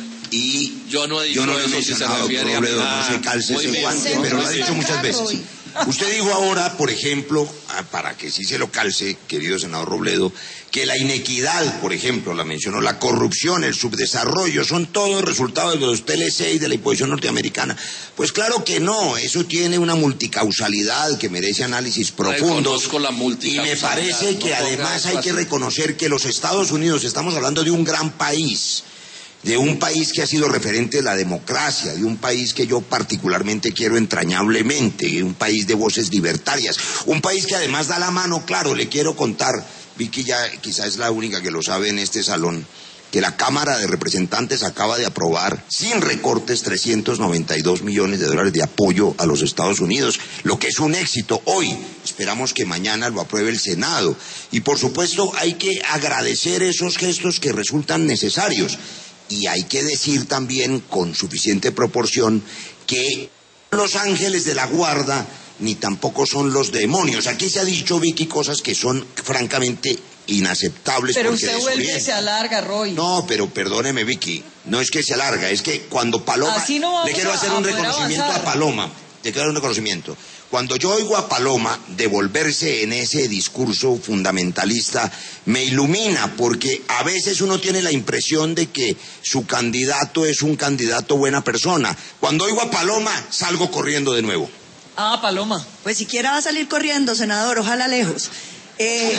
Y yo no he dicho yo no eso, he mencionado, si se refiere Robledo, a... no se calce ese bien, guante, pero lo ha dicho muchas veces. Usted dijo ahora, por ejemplo, para que sí se lo calce, querido senador Robledo, que la inequidad, por ejemplo, la mencionó, la corrupción, el subdesarrollo, son todos resultados de los T L C y de la imposición norteamericana. Pues claro que no, eso tiene una multicausalidad que merece análisis profundos. Y me parece que además hay que reconocer que los Estados Unidos, estamos hablando de un gran país, de un país que ha sido referente de la democracia, de un país que yo particularmente quiero entrañablemente, de un país de voces libertarias, un país que además da la mano. Claro, le quiero contar, Vicky ya quizás es la única que lo sabe en este salón, que la Cámara de Representantes acaba de aprobar, sin recortes, trescientos noventa y dos millones de dólares de apoyo a los Estados Unidos, lo que es un éxito hoy. Esperamos que mañana lo apruebe el Senado. Y por supuesto hay que agradecer esos gestos que resultan necesarios. Y hay que decir también con suficiente proporción que los ángeles de la guarda ni tampoco son los demonios. Aquí se ha dicho, Vicky, cosas que son francamente inaceptables. Pero usted vuelve y se alarga, Roy. No, pero perdóneme, Vicky, no es que se alarga, es que cuando Paloma... Así no le quiero hacer un reconocimiento a Paloma, le quiero dar un reconocimiento. Cuando yo oigo a Paloma devolverse en ese discurso fundamentalista, me ilumina, porque a veces uno tiene la impresión de que su candidato es un candidato buena persona. Cuando oigo a Paloma, salgo corriendo de nuevo. Ah, Paloma. Pues siquiera va a salir corriendo, senador, ojalá lejos. Eh...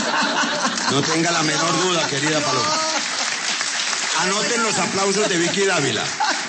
No tenga la menor duda, querida Paloma. Anoten los aplausos de Vicky Dávila.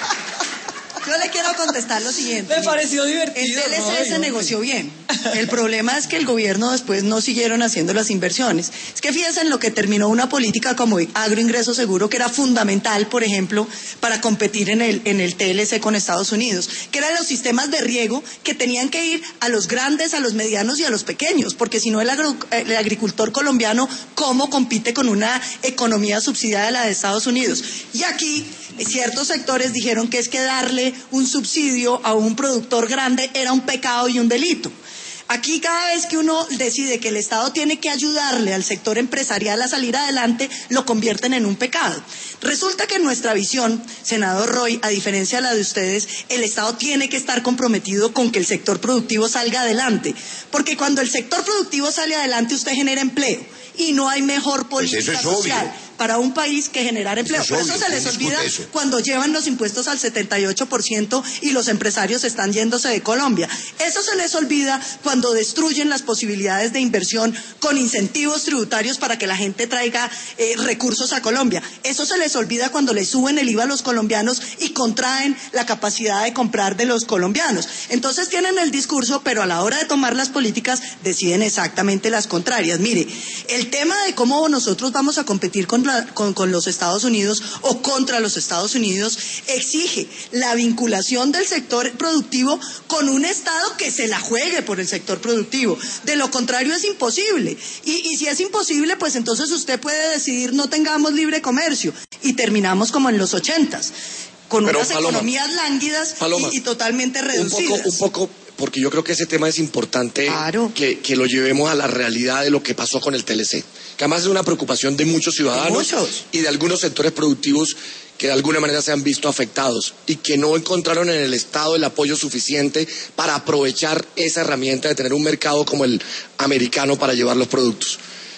Yo le quiero contestar lo siguiente. Me pareció divertido. El T L C no, se negoció bien. El problema es que el gobierno después no siguieron haciendo las inversiones. Es que fíjense en lo que terminó una política como agroingreso seguro, que era fundamental, por ejemplo, para competir en el, en el T L C con Estados Unidos, que eran los sistemas de riego que tenían que ir a los grandes, a los medianos y a los pequeños, porque si no el, agro, el agricultor colombiano, ¿cómo compite con una economía subsidiada de la de Estados Unidos? Y aquí ciertos sectores dijeron que es que darle un subsidio a un productor grande era un pecado y un delito. Aquí cada vez que uno decide que el Estado tiene que ayudarle al sector empresarial a salir adelante, lo convierten en un pecado. Resulta que en nuestra visión, senador Roy, a diferencia de la de ustedes, el Estado tiene que estar comprometido con que el sector productivo salga adelante. Porque cuando el sector productivo sale adelante, usted genera empleo. Y no hay mejor política pues eso es social obvio para un país que generar empleo. Eso es Por eso obvio, se les olvida eso. cuando llevan los impuestos al setenta y ocho por ciento y los empresarios están yéndose de Colombia. Eso se les olvida cuando destruyen las posibilidades de inversión con incentivos tributarios para que la gente traiga eh, recursos a Colombia. Eso se les olvida cuando le suben el I V A a los colombianos y contraen la capacidad de comprar de los colombianos. Entonces tienen el discurso, pero a la hora de tomar las políticas deciden exactamente las contrarias. Mire, el tema de cómo nosotros vamos a competir con, la, con, con los Estados Unidos o contra los Estados Unidos exige la vinculación del sector productivo con un Estado que se la juegue por el sector productivo. De lo contrario es imposible. Y, y si es imposible, pues entonces usted puede decidir no tengamos libre comercio y terminamos como en los ochentas, con Pero, unas Paloma, economías lánguidas Paloma, y, y totalmente reducidas. Un poco, un poco, porque yo creo que ese tema es importante, claro, que, que lo llevemos a la realidad de lo que pasó con el T L C, que además es una preocupación de muchos ciudadanos muchos. y de algunos sectores productivos que de alguna manera se han visto afectados y que no encontraron en el Estado el apoyo suficiente para aprovechar esa herramienta de tener un mercado como el americano para llevar los productos.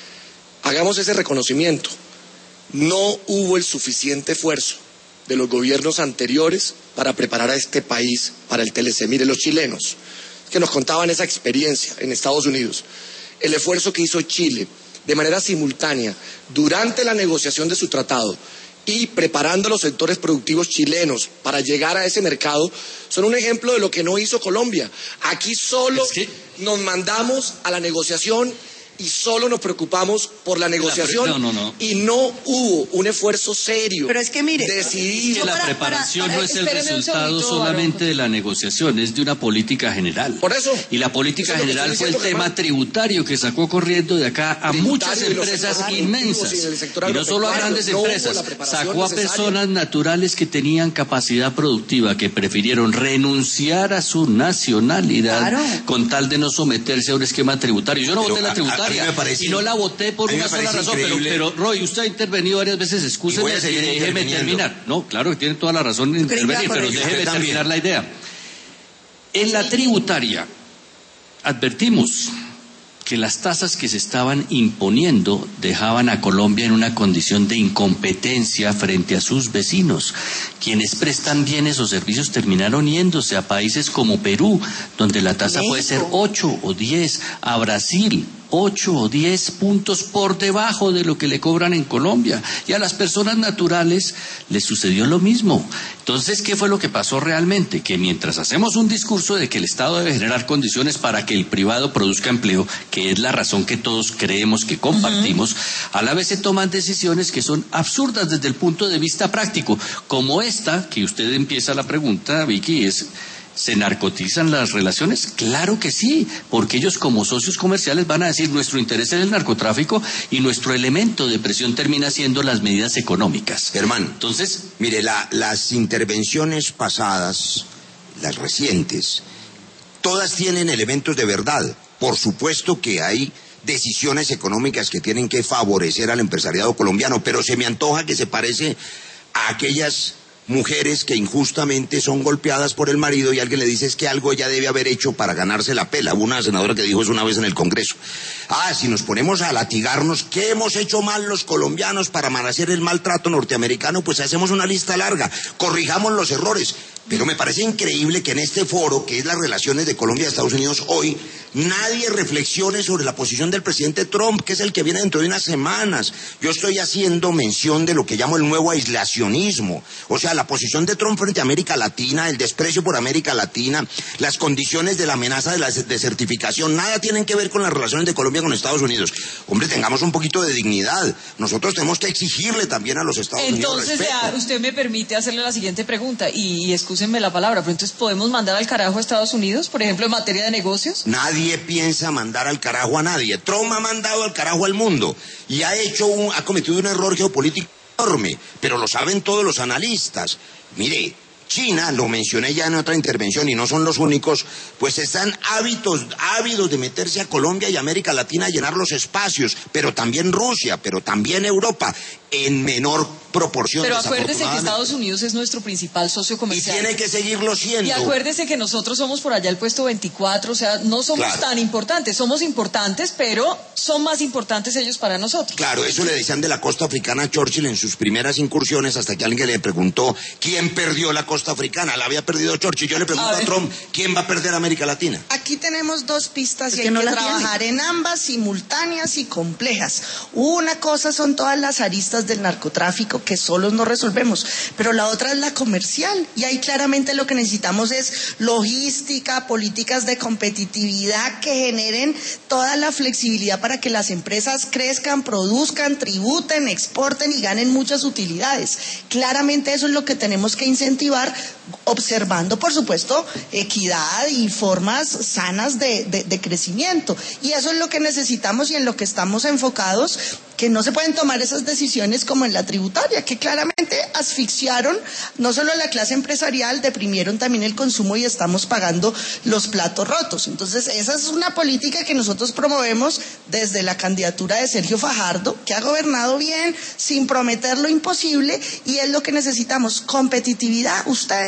Hagamos ese reconocimiento. No hubo el suficiente esfuerzo de los gobiernos anteriores para preparar a este país para el T L C. Mire, los chilenos que nos contaban esa experiencia en Estados Unidos, el esfuerzo que hizo Chile de manera simultánea durante la negociación de su tratado y preparando los sectores productivos chilenos para llegar a ese mercado, son un ejemplo de lo que no hizo Colombia. Aquí solo es que... nos mandamos a la negociación y solo nos preocupamos por la negociación no, no, no. y no hubo un esfuerzo serio, pero es que mire, es decidido. que la para, preparación para, para, no es el resultado segundito, solamente de la negociación, es de una política general. Por eso. Y la política general fue el tema Germán. tributario que sacó corriendo de acá a muchas empresas inmensas. Y, y no solo a grandes no empresas, sacó a personas naturales que tenían capacidad productiva, que prefirieron renunciar a su nacionalidad claro. con tal de no someterse a un esquema tributario. Yo no pero voté la a, tributaria. A, a parece, y no la voté por una sola razón, pero, pero Roy, usted ha intervenido varias veces, excúseme, déjeme terminar. No, claro que tiene toda la razón en intervenir, pero déjeme terminar la idea. En la tributaria advertimos que las tasas que se estaban imponiendo dejaban a Colombia en una condición de incompetencia frente a sus vecinos. Quienes prestan bienes o servicios terminaron yéndose a países como Perú, donde la tasa puede ser ocho o diez, a Brasil, ocho o diez puntos por debajo de lo que le cobran en Colombia. Y a las personas naturales les sucedió lo mismo. Entonces, ¿qué fue lo que pasó realmente? Que mientras hacemos un discurso de que el Estado debe generar condiciones para que el privado produzca empleo, que es la razón que todos creemos que compartimos, uh-huh. a la vez se toman decisiones que son absurdas desde el punto de vista práctico, como esta, que usted empieza la pregunta, Vicky, es... ¿se narcotizan las relaciones? Claro que sí, porque ellos como socios comerciales van a decir nuestro interés es el narcotráfico y nuestro elemento de presión termina siendo las medidas económicas. Germán, entonces, mire, la, las intervenciones pasadas, las recientes, todas tienen elementos de verdad. Por supuesto que hay decisiones económicas que tienen que favorecer al empresariado colombiano, pero se me antoja que se parece a aquellas mujeres que injustamente son golpeadas por el marido y alguien le dice es que algo ella debe haber hecho para ganarse la pela. Hubo una senadora que dijo eso una vez en el Congreso. Ah, si nos ponemos a latigarnos, ¿qué hemos hecho mal los colombianos para merecer el maltrato norteamericano? Pues hacemos una lista larga, corrijamos los errores. Pero me parece increíble que en este foro, que es las relaciones de Colombia y Estados Unidos hoy, nadie reflexione sobre la posición del presidente Trump, que es el que viene dentro de unas semanas. Yo estoy haciendo mención de lo que llamo el nuevo aislacionismo. O sea, la posición de Trump frente a América Latina, el desprecio por América Latina, las condiciones de la amenaza de la desertificación, nada tienen que ver con las relaciones de Colombia con Estados Unidos. Hombre, tengamos un poquito de dignidad. Nosotros tenemos que exigirle también a los Estados entonces, Unidos respeto. Entonces, usted me permite hacerle la siguiente pregunta, y, y excúsenme la palabra, pero entonces, ¿podemos mandar al carajo a Estados Unidos, por ejemplo, en materia de negocios? Nadie piensa mandar al carajo a nadie. Trump ha mandado al carajo al mundo y ha hecho un, ha cometido un error geopolítico enorme, pero lo saben todos los analistas. Mire, China, lo mencioné ya en otra intervención y no son los únicos, pues están ávidos, ávidos de meterse a Colombia y América Latina a llenar los espacios, pero también Rusia, pero también Europa, en menor proporción. Pero acuérdese que Estados Unidos es nuestro principal socio comercial. Y tiene que seguirlo siendo. Y acuérdese que nosotros somos por allá el puesto veinticuatro, o sea, no somos claro. tan importantes, somos importantes, pero son más importantes ellos para nosotros. Claro, eso le decían de la costa africana a Churchill en sus primeras incursiones, hasta que alguien le preguntó, ¿quién perdió la costa africana? La había perdido Churchill. Yo le pregunto a, a Trump, ¿quién va a perder América Latina? Aquí tenemos dos pistas es y que hay no que la trabajar tiene. en ambas, simultáneas y complejas. Una cosa son todas las aristas del narcotráfico que solos no resolvemos, pero la otra es la comercial, y ahí claramente lo que necesitamos es logística, políticas de competitividad que generen toda la flexibilidad para que las empresas crezcan, produzcan, tributen, exporten y ganen muchas utilidades. Claramente eso es lo que tenemos que incentivar, observando, por supuesto, equidad y formas sanas de, de, de crecimiento. Y eso es lo que necesitamos y en lo que estamos enfocados, que no se pueden tomar esas decisiones como en la tributaria, que claramente asfixiaron no solo a la clase empresarial, deprimieron también el consumo y estamos pagando los platos rotos. Entonces, esa es una política que nosotros promovemos desde la candidatura de Sergio Fajardo, que ha gobernado bien, sin prometer lo imposible, y es lo que necesitamos, competitividad. Ustedes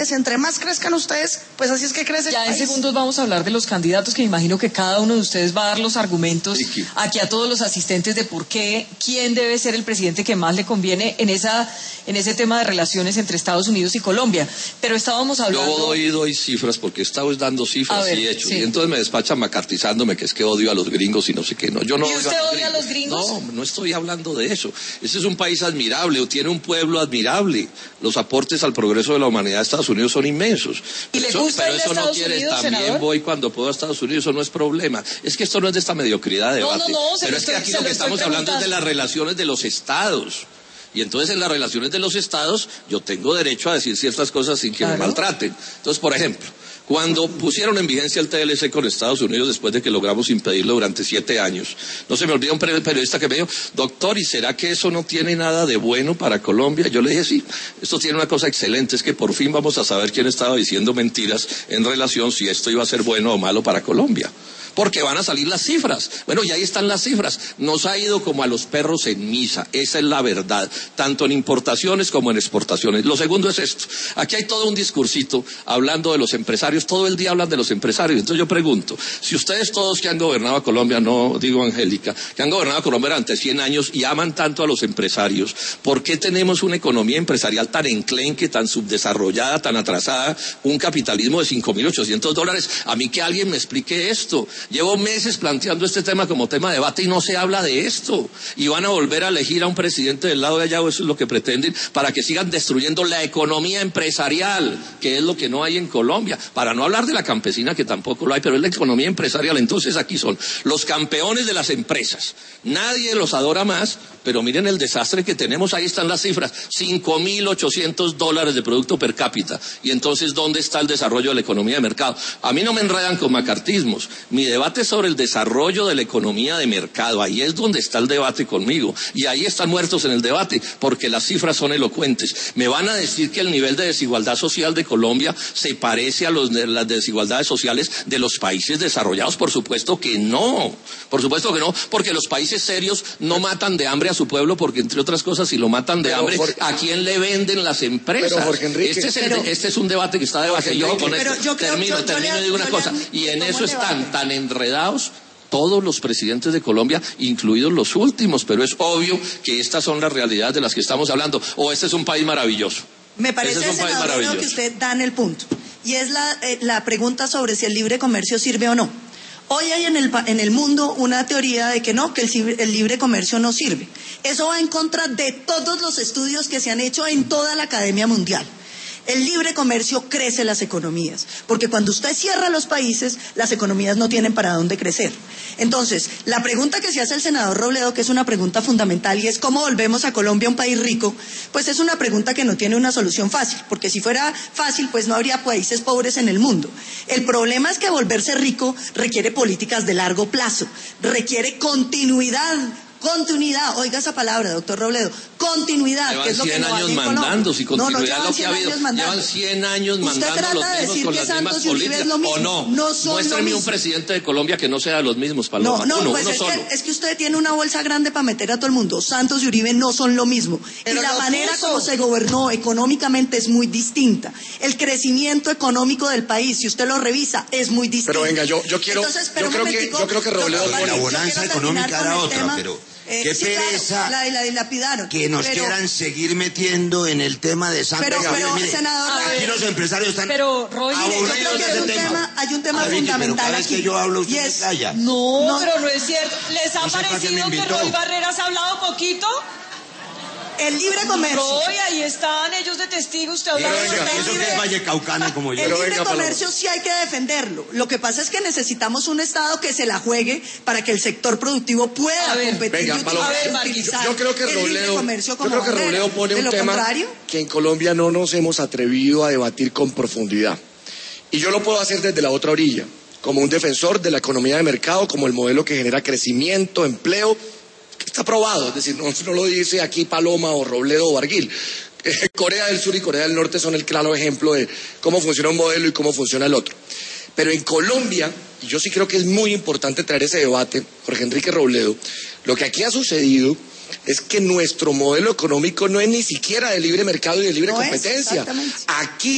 pues entre más crezcan ustedes, pues así es que crece el Ya en país. segundos vamos a hablar de los candidatos, que me imagino que cada uno de ustedes va a dar los argumentos Sí. aquí a todos los asistentes de por qué, quién debe ser el presidente que más le conviene en esa, en ese tema de relaciones entre Estados Unidos y Colombia. Pero estábamos hablando... Yo doy, doy cifras porque he estado dando cifras A ver, y hechos. sí. Y entonces me despachan macartizándome que es que odio a los gringos y no sé qué. No, yo no ¿Y odio usted odia a los gringos? No, no estoy hablando de eso. Ese es un país admirable, tiene un pueblo admirable. Los aportes al progreso de la humanidad de Estados Unidos son inmensos. ¿Y le Eso- gusta pero ir a eso no Estados quiere, Unidos, también senador? voy cuando puedo a Estados Unidos, eso no es problema. Es que esto no es de esta mediocridad de No, debate. no, no, se pero lo es que estoy- aquí se lo lo que estoy estamos hablando es de preguntando. las relaciones de los estados. Y entonces en las relaciones de los estados yo tengo derecho a decir ciertas cosas sin que me Claro. maltraten. Entonces, por ejemplo, cuando pusieron en vigencia el T L C con Estados Unidos después de que logramos impedirlo durante siete años, no se me olvida un peri- periodista que me dijo, doctor, ¿y será que eso no tiene nada de bueno para Colombia? Yo le dije, sí, esto tiene una cosa excelente, es que por fin vamos a saber quién estaba diciendo mentiras en relación si esto iba a ser bueno o malo para Colombia. Porque van a salir las cifras. Bueno, y ahí están las cifras. Nos ha ido como a los perros en misa. Esa es la verdad. Tanto en importaciones como en exportaciones. Lo segundo es esto. Aquí hay todo un discursito hablando de los empresarios. Todo el día hablan de los empresarios. Entonces yo pregunto, si ustedes todos que han gobernado a Colombia, no digo Angélica, que han gobernado a Colombia durante cien años y aman tanto a los empresarios, ¿por qué tenemos una economía empresarial tan enclenque, tan subdesarrollada, tan atrasada, un capitalismo de cinco mil ochocientos dólares? A mí que alguien me explique esto. Llevo meses planteando este tema como tema de debate y no se habla de esto. Y van a volver a elegir a un presidente del lado de allá, o eso es lo que pretenden, para que sigan destruyendo la economía empresarial, que es lo que no hay en Colombia. Para no hablar de la campesina, que tampoco lo hay, pero es la economía empresarial. Entonces aquí son los campeones de las empresas. Nadie los adora más, pero miren el desastre que tenemos. Ahí están las cifras. cinco mil ochocientos dólares de producto per cápita. Y entonces, ¿dónde está el desarrollo de la economía de mercado? A mí no me enredan con macartismos. Mi debate es sobre el desarrollo de la economía de mercado. Ahí es donde está el debate conmigo. Y ahí están muertos en el debate, porque las cifras son elocuentes. Me van a decir que el nivel de desigualdad social de Colombia se parece a los, las desigualdades sociales de los países desarrollados. Por supuesto que no. Por supuesto que no, porque los países serios no matan de hambre a su pueblo, porque entre otras cosas, si lo matan de Pero, hambre, Jorge, ¿a quién le venden las empresas? Pero, Jorge Enrique, este, es el, pero, este es un debate que está de base. Yo con pero esto yo creo- termino, yo- yo termino le- y digo una yo cosa. le- Y en tomo eso el están debate. tan enredados todos los presidentes de Colombia, incluidos los últimos, pero es obvio que estas son las realidades de las que estamos hablando. O este es un país maravilloso. Me parece, Ese es un país senador, Robledo, que maravilloso. usted da en el punto. Y es la, eh, la pregunta sobre si el libre comercio sirve o no. Hoy hay en el, pa- en el mundo una teoría de que no, que el, ciber- el libre comercio no sirve. Eso va en contra de todos los estudios que se han hecho en toda la academia mundial. El libre comercio crece las economías, porque cuando usted cierra los países, las economías no tienen para dónde crecer. Entonces, la pregunta que se hace el senador Robledo, que es una pregunta fundamental, y es ¿cómo volvemos a Colombia un país rico? Pues es una pregunta que no tiene una solución fácil, porque si fuera fácil, pues no habría países pobres en el mundo. El problema es que volverse rico requiere políticas de largo plazo, requiere continuidad. Continuidad, oiga esa palabra, doctor Robledo, continuidad, Llevan Ah, que es lo que cien no hay años en Colombia. mandando, si No, no, continuidad llevan lo que cien ha habido. años mandando. Llevan cien años Usted mandando trata los de mismos decir con que las mismas Santos y Uribe es políticas. lo mismo. ¿O no? No son Muéstrame lo un mismo. presidente de Colombia que no sea de los mismos, Paloma. No, no, uno, pues uno es, solo. que, es que usted tiene una bolsa grande para meter a todo el mundo. Santos y Uribe no son lo mismo. Pero y la lo manera puso. como se gobernó económicamente es muy distinta. El crecimiento económico del país, si usted lo revisa, es muy distinto. Pero venga, yo- yo quiero- Entonces, espera yo un creo que- momentico, yo creo que Robledo doctor pone- Valdés, La yo bonanza quiero terminar económica con era el otra, tema. pero Eh, qué sí, claro, pereza la, la dilapidaron. que nos Pero- quieran seguir metiendo en el tema de Santos. Pero, Mire, pero, mire, senador, a aquí ver, los empresarios están pero, Roy, mire, yo aburridos creo que de hay ese un tema- hay un tema A ver, Vicky, pero fundamental cada vez aquí. que yo hablo, usted Y me es- No, calla. No. pero no es cierto. ¿Les ha No sé para qué me parecido que invitó. Roy Barreras ha hablado poquito? El libre comercio. Roy, ahí están ellos de testigos. Usted habla Pero de venga, el Eso que libre- es vallecaucana como yo. El Pero libre venga, Paloma. comercio sí hay que defenderlo. Lo que pasa es que necesitamos un Estado que se la juegue para que el sector productivo pueda A ver, competir Venga, y Paloma, A ver, yo- utilizar yo creo que el libre Robledo, comercio yo como creo que bandera. Robledo pone De un lo tema contrario, que en Colombia no nos hemos atrevido a debatir con profundidad. Y yo lo puedo hacer desde la otra orilla, como un defensor de la economía de mercado, como el modelo que genera crecimiento, empleo, que está probado. Es decir, no, no lo dice aquí Paloma o Robledo o Barguil. Eh, Corea del Sur y Corea del Norte son el claro ejemplo de cómo funciona un modelo y cómo funciona el otro. Pero en Colombia, y yo sí creo que es muy importante traer ese debate, Jorge Enrique Robledo, lo que aquí ha sucedido es que nuestro modelo económico no es ni siquiera de libre mercado y de libre No es, competencia. exactamente. Aquí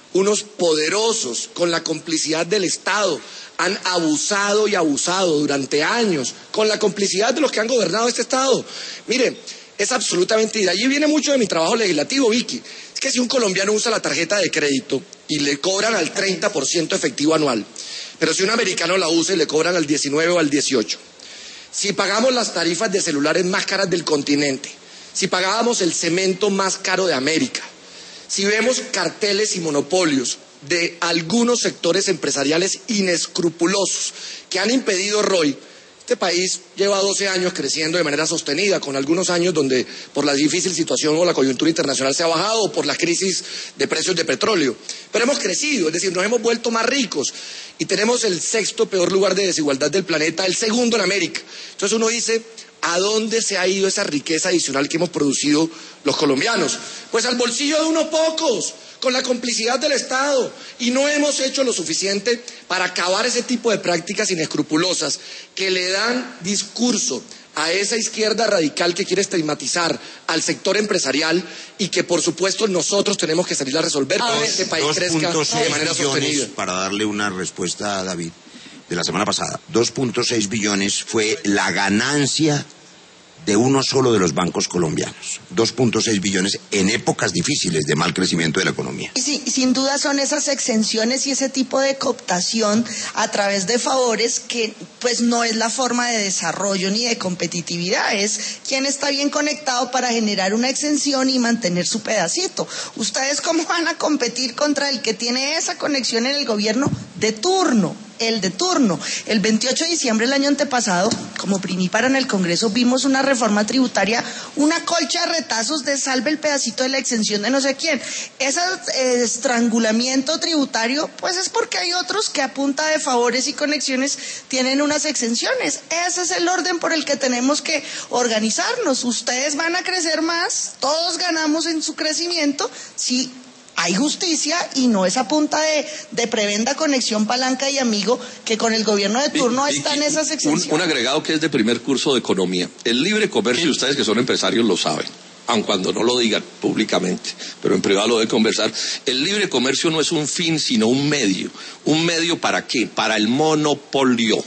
unos poderosos, con la complicidad del Estado, han abusado y abusado durante años, con la complicidad de los que han gobernado este Estado. Mire, es absolutamente, y de allí viene mucho de mi trabajo legislativo, Vicky. Es que si un colombiano usa la tarjeta de crédito y le cobran al treinta por ciento efectivo anual, pero si un americano la usa y le cobran al diecinueve o al dieciocho, si pagamos las tarifas de celulares más caras del continente, si pagábamos el cemento más caro de América, si vemos carteles y monopolios de algunos sectores empresariales inescrupulosos que han impedido, Roy, este país lleva doce años creciendo de manera sostenida, con algunos años donde por la difícil situación o la coyuntura internacional se ha bajado, o por la crisis de precios de petróleo. Pero hemos crecido, es decir, nos hemos vuelto más ricos y tenemos el sexto peor lugar de desigualdad del planeta, el segundo en América. Entonces uno dice, ¿a dónde se ha ido esa riqueza adicional que hemos producido los colombianos? Pues al bolsillo de unos pocos, con la complicidad del Estado, y no hemos hecho lo suficiente para acabar ese tipo de prácticas inescrupulosas que le dan discurso a esa izquierda radical que quiere estigmatizar al sector empresarial y que por supuesto nosotros tenemos que salir a resolver para que este país crezca de manera sostenida. Para darle una respuesta a David, de la semana pasada, dos punto seis billones fue la ganancia de uno solo de los bancos colombianos. dos punto seis billones en épocas difíciles de mal crecimiento de la economía. Y sí, sin duda son esas exenciones y ese tipo de cooptación a través de favores que pues no es la forma de desarrollo ni de competitividad, es quien está bien conectado para generar una exención y mantener su pedacito. ¿Ustedes cómo van a competir contra el que tiene esa conexión en el gobierno de turno? El de turno. El veintiocho de diciembre del año antepasado, como primípara en el Congreso, vimos una reforma tributaria, una colcha de retazos de salve el pedacito de la exención de no sé quién. Ese eh, estrangulamiento tributario, pues es porque hay otros que a punta de favores y conexiones tienen unas exenciones. Ese es el orden por el que tenemos que organizarnos. Ustedes van a crecer más, todos ganamos en su crecimiento, si hay justicia y no esa punta de, de prebenda, conexión, palanca y amigo que con el gobierno de turno Vicky, están esas exenciones. Un, un agregado que es de primer curso de economía. El libre comercio, ¿sí? Ustedes que son empresarios lo saben, aun cuando no lo digan públicamente, pero en privado lo deben conversar. El libre comercio no es un fin, sino un medio. ¿Un medio para qué? Para el monopolio.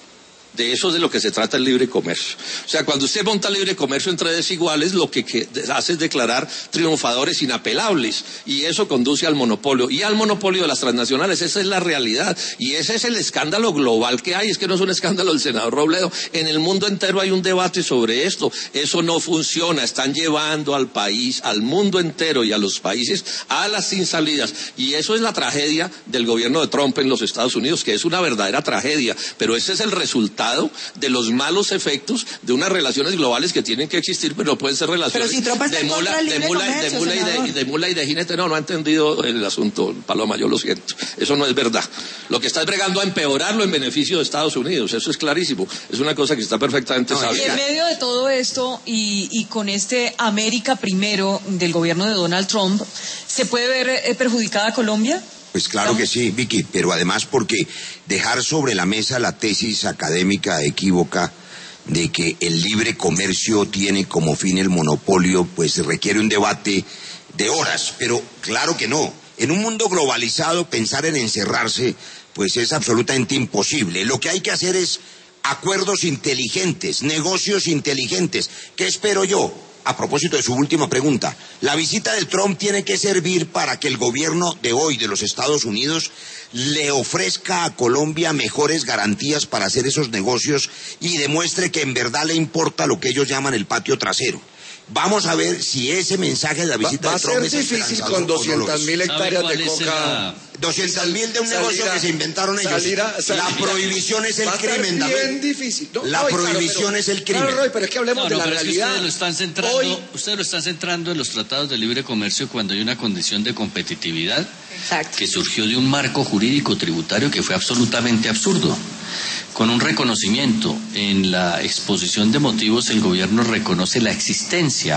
De eso es de lo que se trata el libre comercio. O sea, cuando usted monta libre comercio entre desiguales, lo que, que hace es declarar triunfadores inapelables, y eso conduce al monopolio, y al monopolio de las transnacionales. Esa es la realidad, y ese es el escándalo global que hay. Es que no es un escándalo del senador Robledo, en el mundo entero hay un debate sobre esto. Eso no funciona, están llevando al país, al mundo entero y a los países a las sin salidas, y eso es la tragedia del gobierno de Trump en los Estados Unidos, que es una verdadera tragedia, pero ese es el resultado de los malos efectos de unas relaciones globales que tienen que existir, pero no pueden ser relaciones si de, mula, de, mula, comercio, de, mula y de, de mula y de jinete. No, no ha entendido el asunto, Paloma, yo lo siento. Eso no es verdad. Lo que está es bregando a empeorarlo en beneficio de Estados Unidos, eso es clarísimo. Es una cosa que está perfectamente no, sabida. Y en medio de todo esto y, y con este América primero del gobierno de Donald Trump, ¿se puede ver eh, perjudicada Colombia? Pues claro que sí, Vicky, pero además porque dejar sobre la mesa la tesis académica equívoca de que el libre comercio tiene como fin el monopolio, pues requiere un debate de horas, pero claro que no. En un mundo globalizado pensar en encerrarse, pues es absolutamente imposible. Lo que hay que hacer es acuerdos inteligentes, negocios inteligentes. ¿Qué espero yo? A propósito de su última pregunta, la visita de Trump tiene que servir para que el gobierno de hoy de los Estados Unidos le ofrezca a Colombia mejores garantías para hacer esos negocios y demuestre que en verdad le importa lo que ellos llaman el patio trasero. Vamos a ver si ese mensaje de la visita va, de Trump es difícil con doscientas mil no hectáreas de coca. doscientas mil de un negocio a, que se inventaron ellos. Salir a, salir la prohibición es el crimen, David. Bien difícil. No, la no, prohibición claro, pero, es el crimen. Claro, Roy, pero es que hablemos no, de no, la realidad. Ustedes lo están centrando, Hoy... ustedes lo están centrando en los tratados de libre comercio cuando hay una condición de competitividad. Exacto. Que surgió de un marco jurídico tributario que fue absolutamente absurdo. Con un reconocimiento en la exposición de motivos, el gobierno reconoce la existencia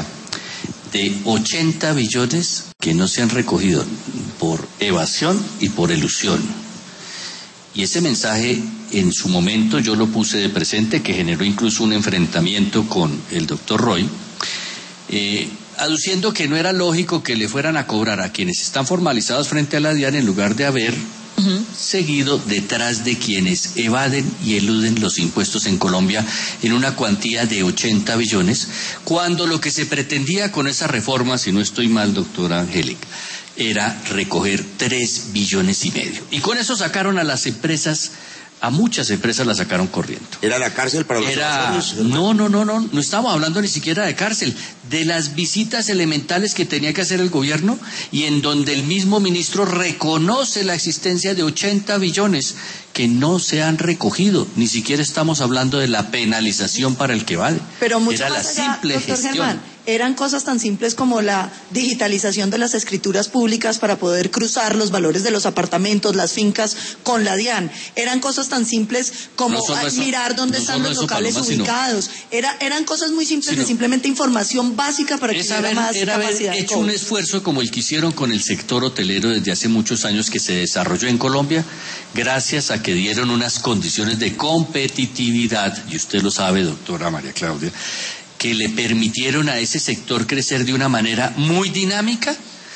de ochenta billones que no se han recogido por evasión y por elusión. Y ese mensaje, en su momento, yo lo puse de presente, que generó incluso un enfrentamiento con el doctor Roy. Eh, aduciendo que no era lógico que le fueran a cobrar a quienes están formalizados frente a la DIAN en lugar de haber uh-huh. seguido detrás de quienes evaden y eluden los impuestos en Colombia en una cuantía de ochenta billones, cuando lo que se pretendía con esa reforma, si no estoy mal, doctora Angélica, era recoger tres billones y medio. Y con eso sacaron a las empresas, a muchas empresas las sacaron corriendo. ¿Era la cárcel para los Era... No, no, no, no, no estamos hablando ni siquiera de cárcel, de las visitas elementales que tenía que hacer el gobierno y en donde el mismo ministro reconoce la existencia de ochenta billones que no se han recogido. Ni siquiera estamos hablando de la penalización para el que vale. Pero mucho Era más la allá, simple doctor gestión. Germán, eran cosas tan simples como la digitalización de las escrituras públicas para poder cruzar los valores de los apartamentos, las fincas con la DIAN. Eran cosas tan simples como no eso, mirar dónde no están los eso, locales Paloma, ubicados. Sino, Era, eran cosas muy simples sino, de simplemente información básica para que hubiera haber, más era capacidad haber de hecho cobro. un esfuerzo como el que hicieron con el sector hotelero desde hace muchos años que se desarrolló en Colombia, gracias a que dieron unas condiciones de competitividad, y usted lo sabe, doctora María Claudia, que le permitieron a ese sector crecer de una manera muy dinámica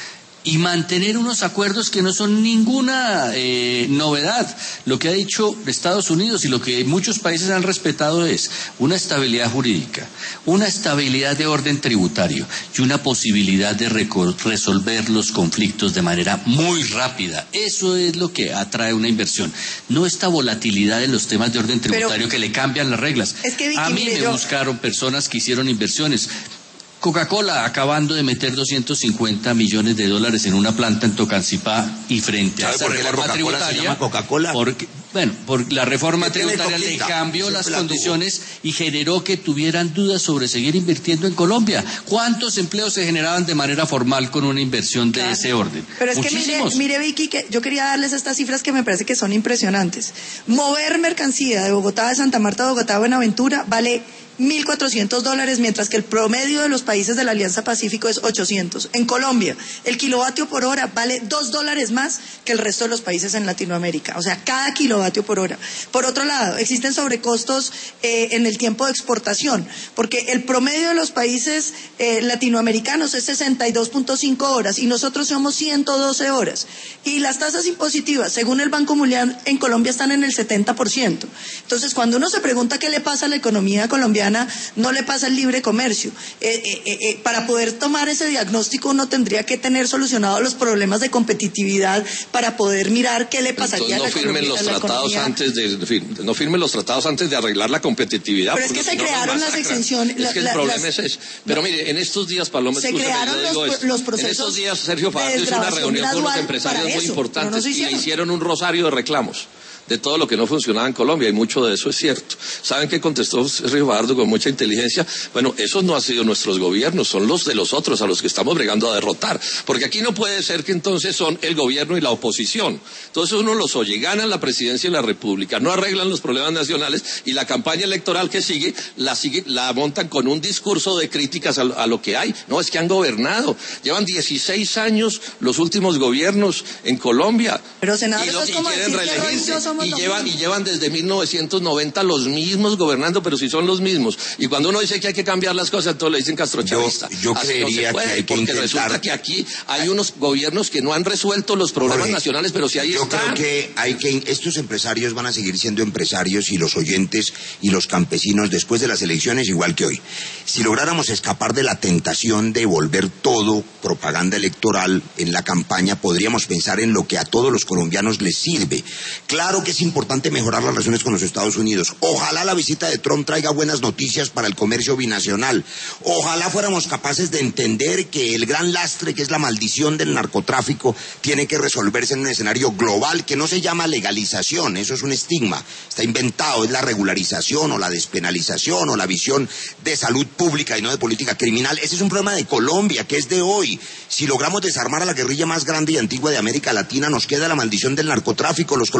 y mantener unos acuerdos que no son ninguna eh, novedad. Lo que ha dicho Estados Unidos y lo que muchos países han respetado es una estabilidad jurídica, una estabilidad de orden tributario y una posibilidad de resolver los conflictos de manera muy rápida. Eso es lo que atrae una inversión, no esta volatilidad en los temas de orden tributario Pero, que le cambian las reglas. Es que, Vicky, a mí me yo... buscaron personas que hicieron inversiones. Coca-Cola acabando de meter doscientos cincuenta millones de dólares en una planta en Tocancipá y frente a esa reforma tributaria. Se llama Coca-Cola? Porque, bueno, por la reforma tributaria le cambió las condiciones y generó que tuvieran dudas sobre seguir invirtiendo en Colombia. ¿Cuántos empleos se generaban de manera formal con una inversión de claro. ese orden? Pero es Muchísimos. que mire, mire Vicky, que yo quería darles estas cifras que me parece que son impresionantes. Mover mercancía de Bogotá, de Santa Marta, de Bogotá a Buenaventura vale mil cuatrocientos dólares, mientras que el promedio de los países de la Alianza Pacífico es ochocientos. En Colombia, el kilovatio por hora vale dos dólares más que el resto de los países en Latinoamérica. O sea, cada kilovatio por hora. Por otro lado, existen sobrecostos eh, en el tiempo de exportación, porque el promedio de los países eh, latinoamericanos es sesenta y dos punto cinco horas y nosotros somos ciento doce horas. Y las tasas impositivas, según el Banco Mundial, en Colombia están en el setenta por ciento. Entonces, cuando uno se pregunta qué le pasa a la economía colombiana, no le pasa el libre comercio. Eh, eh, eh, para poder tomar ese diagnóstico uno tendría que tener solucionados los problemas de competitividad para poder mirar qué le pasaría Entonces, no a la firmen economía. Los tratados antes de, no firmen los tratados antes de arreglar la competitividad. Pero es que se no crearon las exenciones. Es que la, el problema las, es ese. Pero no, mire, en estos días, Paloma, se crearon yo digo los, esto. los procesos. En estos días, Sergio Fajardo hizo una reunión con los empresarios muy importantes y le hicieron un rosario de reclamos de todo lo que no funcionaba en Colombia, y mucho de eso es cierto. ¿Saben qué contestó Sergio Fajardo con mucha inteligencia? Bueno, esos no han sido nuestros gobiernos, son los de los otros a los que estamos bregando a derrotar, porque aquí no puede ser que entonces son el gobierno y la oposición. Entonces uno los oye, ganan la presidencia de la República, no arreglan los problemas nacionales y la campaña electoral que sigue la, sigue, la montan con un discurso de críticas a, a lo que hay. No, es que han gobernado, llevan dieciséis años los últimos gobiernos en Colombia. Pero senador, y, lo, eso es y como quieren decir que reelegirse. Y llevan, mismo. y llevan desde mil novecientos noventa los mismos gobernando, pero si son los mismos. Y cuando uno dice que hay que cambiar las cosas, entonces le dicen castrochavista. Yo, yo creería no puede, que hay que porque intentar... resulta que aquí hay unos gobiernos que no han resuelto los problemas Jorge, nacionales, pero si ahí yo están. Yo creo que hay que estos empresarios van a seguir siendo empresarios y los oyentes y los campesinos después de las elecciones igual que hoy. Si lográramos escapar de la tentación de volver todo propaganda electoral en la campaña, podríamos pensar en lo que a todos los colombianos les sirve. Claro que es importante mejorar las relaciones con los Estados Unidos. Ojalá la visita de Trump traiga buenas noticias para el comercio binacional. Ojalá fuéramos capaces de entender que el gran lastre, que es la maldición del narcotráfico, tiene que resolverse en un escenario global que no se llama legalización, eso es un estigma, está inventado, es la regularización o la despenalización o la visión de salud pública y no de política criminal. Ese es un problema de Colombia, que es de hoy. Si logramos desarmar a la guerrilla más grande y antigua de América Latina, nos queda la maldición del narcotráfico. Los colombianos solo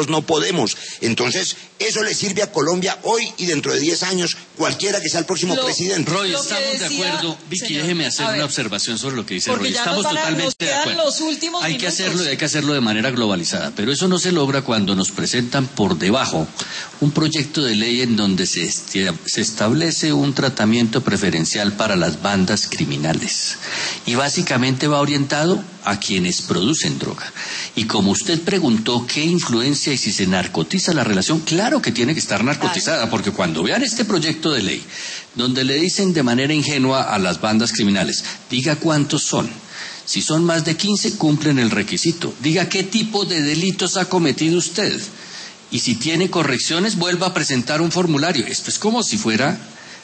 nosotros no podemos. Entonces, eso le sirve a Colombia hoy y dentro de diez años, cualquiera que sea el próximo lo, presidente. Roy, lo estamos decía, de acuerdo. Vicky, señor, déjeme hacer una observación sobre lo que dice porque Roy. ya Estamos nos van a, totalmente nos de quedan acuerdo. los últimos hay que minutos. hacerlo y hay que hacerlo de manera globalizada, pero eso no se logra cuando nos presentan por debajo un proyecto de ley en donde se, se establece un tratamiento preferencial para las bandas criminales y básicamente va orientado a quienes producen droga. Y como usted preguntó qué influencia y si se narcotiza la relación, claro que tiene que estar narcotizada, porque cuando vean este proyecto de ley donde le dicen de manera ingenua a las bandas criminales, diga cuántos son. Si son más de quince, cumplen el requisito. Diga qué tipo de delitos ha cometido usted. Y si tiene correcciones, vuelva a presentar un formulario. Esto es como si fuera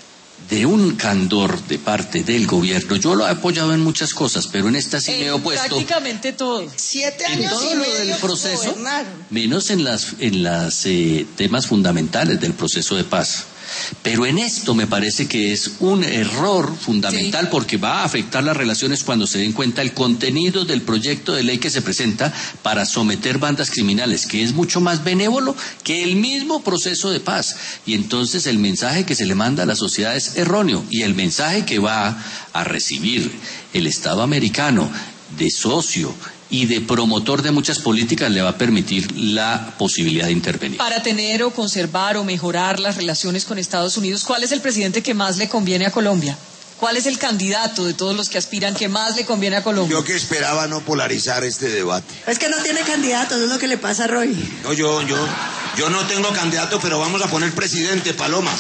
de un candor de parte del gobierno. Yo lo he apoyado en muchas cosas, pero en esta sí en me he opuesto. Prácticamente todo. Siete En años todo y lo medio del proceso, gobernaron. menos en las en las eh, temas fundamentales del proceso de paz. Pero en esto me parece que es un error fundamental, sí, porque va a afectar las relaciones cuando se den cuenta el contenido del proyecto de ley que se presenta para someter bandas criminales, que es mucho más benévolo que el mismo proceso de paz. Y entonces el mensaje que se le manda a la sociedad es erróneo, y el mensaje que va a recibir el Estado americano de socio y de promotor de muchas políticas le va a permitir la posibilidad de intervenir. Para tener o conservar o mejorar las relaciones con Estados Unidos, ¿cuál es el presidente que más le conviene a Colombia? ¿Cuál es el candidato de todos los que aspiran que más le conviene a Colombia? Yo que esperaba no polarizar este debate. Es que no tiene candidato, eso es lo que le pasa a Roy. No, yo, yo, yo no tengo candidato, pero vamos a poner presidente, Paloma.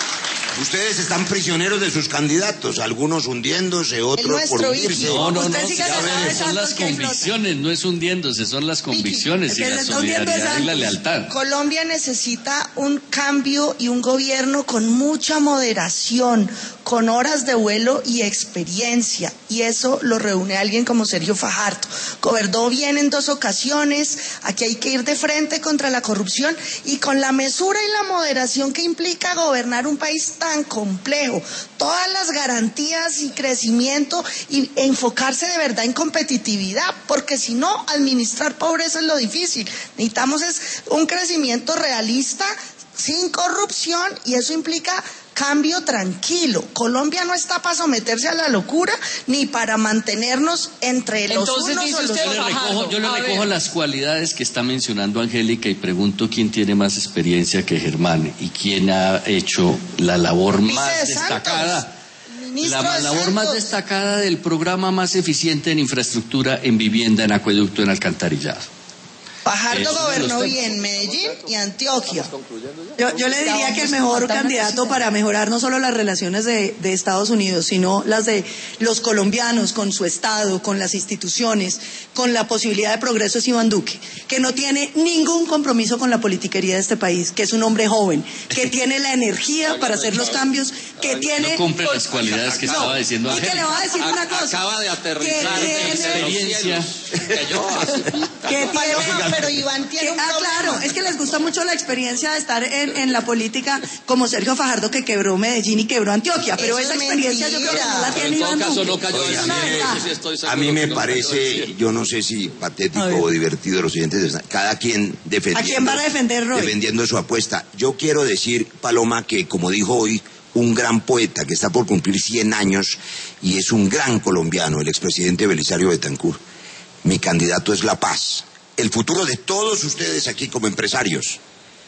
Ustedes están prisioneros de sus candidatos, algunos hundiéndose, otros por hundirse. No, no, no, Usted sí que ya sabe ven, son las tanto que hay convicciones, no es hundiéndose, son las convicciones Es y que la se está hundiendo solidaridad es y la antes. lealtad. Colombia necesita un cambio y un gobierno con mucha moderación, con horas de vuelo y experiencia, y eso lo reúne alguien como Sergio Fajardo. Gobernó bien en dos ocasiones, aquí hay que ir de frente contra la corrupción y con la mesura y la moderación que implica gobernar un país tan complejo, todas las garantías y crecimiento y e enfocarse de verdad en competitividad, porque si no, administrar pobreza es lo difícil. Necesitamos es un crecimiento realista, sin corrupción, y eso implica cambio tranquilo. Colombia no está para someterse a la locura ni para mantenernos entre los Entonces, unos dice o los usted, Yo le otros. recojo, yo le A recojo ver. las cualidades que está mencionando Angélica y pregunto quién tiene más experiencia que Germán y quién ha hecho la labor Vice más de destacada. Santos, ministro La de labor más Santos. destacada del programa más eficiente en infraestructura, en vivienda, en acueducto, en alcantarillado. Fajardo Eso gobernó lo bien Medellín y Antioquia. Yo, yo le diría que el mejor candidato para mejorar no solo las relaciones de, de Estados Unidos, sino las de los colombianos con su Estado, con las instituciones, con la posibilidad de progreso es Iván Duque, que no tiene ningún compromiso con la politiquería de este país, que es un hombre joven, que tiene la energía para hacer los cambios, que tiene... No cumple las cualidades que No, estaba diciendo y que le Angélica. voy a decir una cosa. Acaba de aterrizar que en el tiene- Experiencia. Que yo, que Paloma, tiene- pero Iván tiene que- un ah, problema. claro, es que les gusta mucho la experiencia de estar en, en la política como Sergio Fajardo, que quebró Medellín y quebró Antioquia, pero Eso esa es experiencia yo creo que no la mentira. pero tiene en todo Iván caso Duque. no cayó Oiga, en a mí me- eso sí estoy seguro A mí que me no cayó en parece, eso. yo no sé si patético A ver. o divertido los oyentes, de- cada quien defendiendo, ¿A quién van a defender, Roy? defendiendo su apuesta. Yo quiero decir, Paloma, que como dijo hoy un gran poeta que está por cumplir cien años y es un gran colombiano, el expresidente Belisario Betancur, mi candidato es la paz. El futuro de todos ustedes aquí como empresarios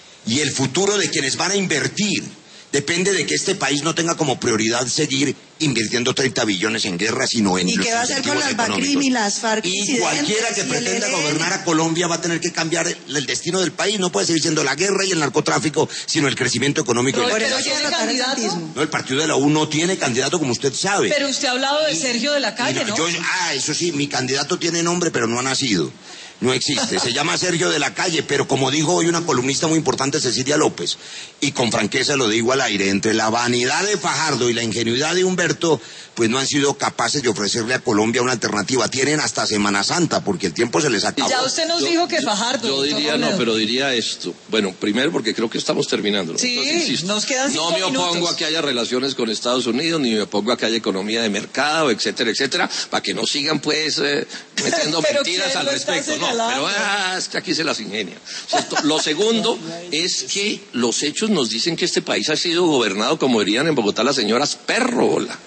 y el futuro de quienes van a invertir depende de que este país no tenga como prioridad seguir invirtiendo treinta billones en guerra, sino en ¿Y los qué va a hacer con incentivos las económicos. BACRIM y las FARC Y disidentes cualquiera que y el pretenda E L N? gobernar a Colombia va a tener que cambiar el, el destino del país. No puede seguir siendo la guerra y el narcotráfico, sino el crecimiento económico. Pero- y la Por eso pero hay que ¿tiene derrotar el candidato? santismo. No, el partido de la U no tiene candidato, como usted sabe. Pero usted ha hablado de Sergio de la Calle, Mira, ¿no? yo- ah, eso sí, mi candidato tiene nombre, pero no ha nacido. No existe. Se llama Sergio de la Calle, pero como dijo hoy una columnista muy importante, Cecilia López, y con franqueza lo digo al aire, entre la vanidad de Fajardo y la ingenuidad de Humberto, pues no han sido capaces de ofrecerle a Colombia una alternativa. Tienen hasta Semana Santa, porque el tiempo se les acabó. Ya usted nos dijo que Fajardo. Yo doctor diría, Robledo. no, pero diría esto. Bueno, primero porque creo que estamos terminando. ¿no? Sí, Entonces, insisto, nos quedan No cinco me opongo minutos. a que haya relaciones con Estados Unidos, ni me opongo a que haya economía de mercado, etcétera, etcétera, para que no sigan pues eh, metiendo Pero mentiras ¿quién al lo está respecto. No, No, pero ah, es que aquí se las ingenia. ¿Cierto? Lo segundo es que los hechos nos dicen que este país ha sido gobernado, como dirían en Bogotá las señoras, perrola.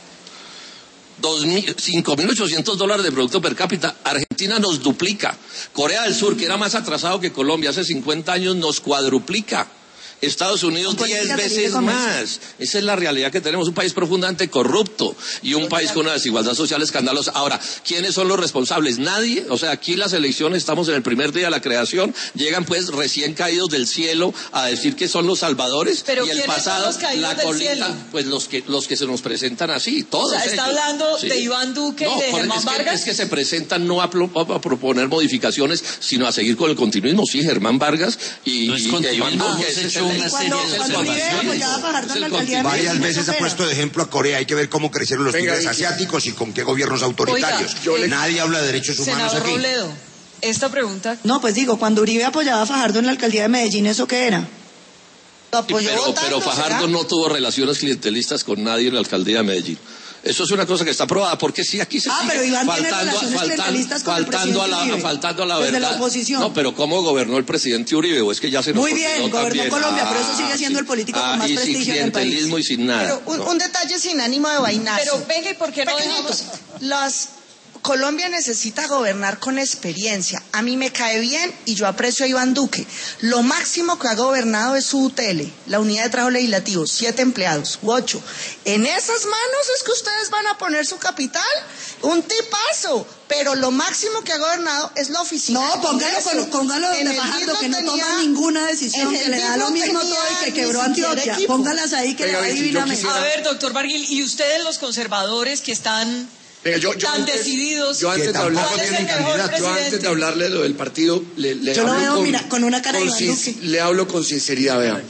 cinco mil ochocientos dólares de producto per cápita. Argentina nos duplica. Corea del Sur, que era más atrasado que Colombia hace cincuenta años, nos cuadruplica. Estados Unidos diez veces más. Esa es la realidad que tenemos, un país profundamente corrupto y un país con una desigualdad social escandalosa. Ahora, ¿quiénes son los responsables? Nadie. O sea, aquí las elecciones, estamos en el primer día de la creación, llegan pues recién caídos del cielo a decir que son los salvadores. Pero y el pasado, la colita, pues los que los que se nos presentan así, todos. O sea, está ellos. hablando Sí. de Iván Duque No, y de Germán es que, Vargas. es que se presentan no a, pro, a proponer modificaciones, sino a seguir con el continuismo. Sí, Germán Vargas y, No es y, y Iván continuismo, Duque. hemos ese es hecho el- una ese serie es el de Cuando Uribe continuismo. apoyaba a Fajardo en la Es el alcaldía de continuismo. Varias Medellín, veces eso ha era. puesto de ejemplo a Corea. Hay que ver cómo crecieron los Venga, tigres Vicky. asiáticos y con qué gobiernos autoritarios. Oiga, yo le- Nadie habla de derechos humanos Senador aquí. Robledo, esta pregunta. No, pues digo, cuando Uribe apoyaba a Fajardo en la alcaldía de Medellín, ¿eso qué era? Lo apoyó Pero, votando, pero Fajardo ¿será? no tuvo relaciones clientelistas con nadie en la alcaldía de Medellín. Eso es una cosa que está probada, porque sí, aquí se Ah, sigue pero Iván tiene faltando, relaciones faltando, clientelistas con el faltando a la, presidente Uribe, faltando a la desde verdad. la oposición. No, pero ¿cómo gobernó el presidente Uribe? ¿O es que ya se nos Muy olvidó bien, gobernó también? Colombia, pero eso sigue siendo el político con más y prestigio sin en el país. clientelismo y sin nada. Pero un, No. un detalle sin ánimo de vainazo. Pero venga, ¿y por qué no Pequeñito. dejamos? Las Colombia necesita gobernar con experiencia. A mí me cae bien y yo aprecio a Iván Duque. Lo máximo que ha gobernado es su U T L, la Unidad de Trabajo Legislativo, siete empleados u ocho. En esas manos es que ustedes van a poner su capital. Un tipazo. Pero lo máximo que ha gobernado es la oficina. No, póngalo, con, póngalo En de el Fajardo, BID que no no tenía- toma ninguna decisión, en el que le da BID lo no mismo tenía todo y que ni quebró siquiera Antioquia. equipo. Póngalas ahí que Venga, le va Vicky, yo divinamente. quisiera- A ver, doctor Barguil, ¿y ustedes los conservadores que están Venga, yo- yo tan antes- decididos? Yo antes, Que de hablar, tampoco ¿Cuál es el tienen mejor candidato. yo antes presidente? de hablarle de lo del partido, le, le Yo lo hablo veo, con, mira, con una cara de con Iván sin- Duque. le hablo con sinceridad, vea.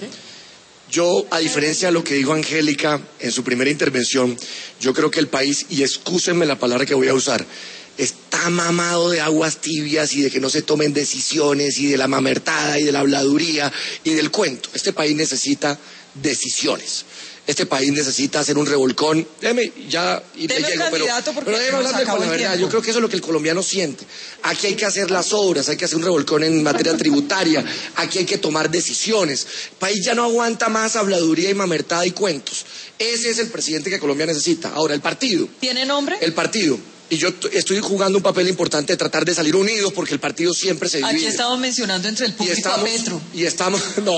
Yo, a diferencia de lo que dijo Angélica en su primera intervención, yo creo que el país, y excúsenme la palabra que voy a usar, está mamado de aguas tibias y de que no se tomen decisiones y de la mamertada y de la habladuría y del cuento. Este país necesita decisiones. Este país necesita hacer un revolcón. Déjeme, ya y te Deme un llego, pero, candidato porque pero déjeme nos hablarle acabó con la el verdad. tiempo. Yo creo que eso es lo que el colombiano siente. Aquí hay que hacer las obras, hay que hacer un revolcón en materia tributaria, aquí hay que tomar decisiones. El país ya no aguanta más habladuría y mamertada y cuentos. Ese es el presidente que Colombia necesita. Ahora, el partido. ¿Tiene nombre? El partido. Y yo t- estoy jugando un papel importante de tratar de salir unidos porque el partido siempre se divide. Aquí estamos mencionando entre el y público estamos, a Petro. y estamos, no,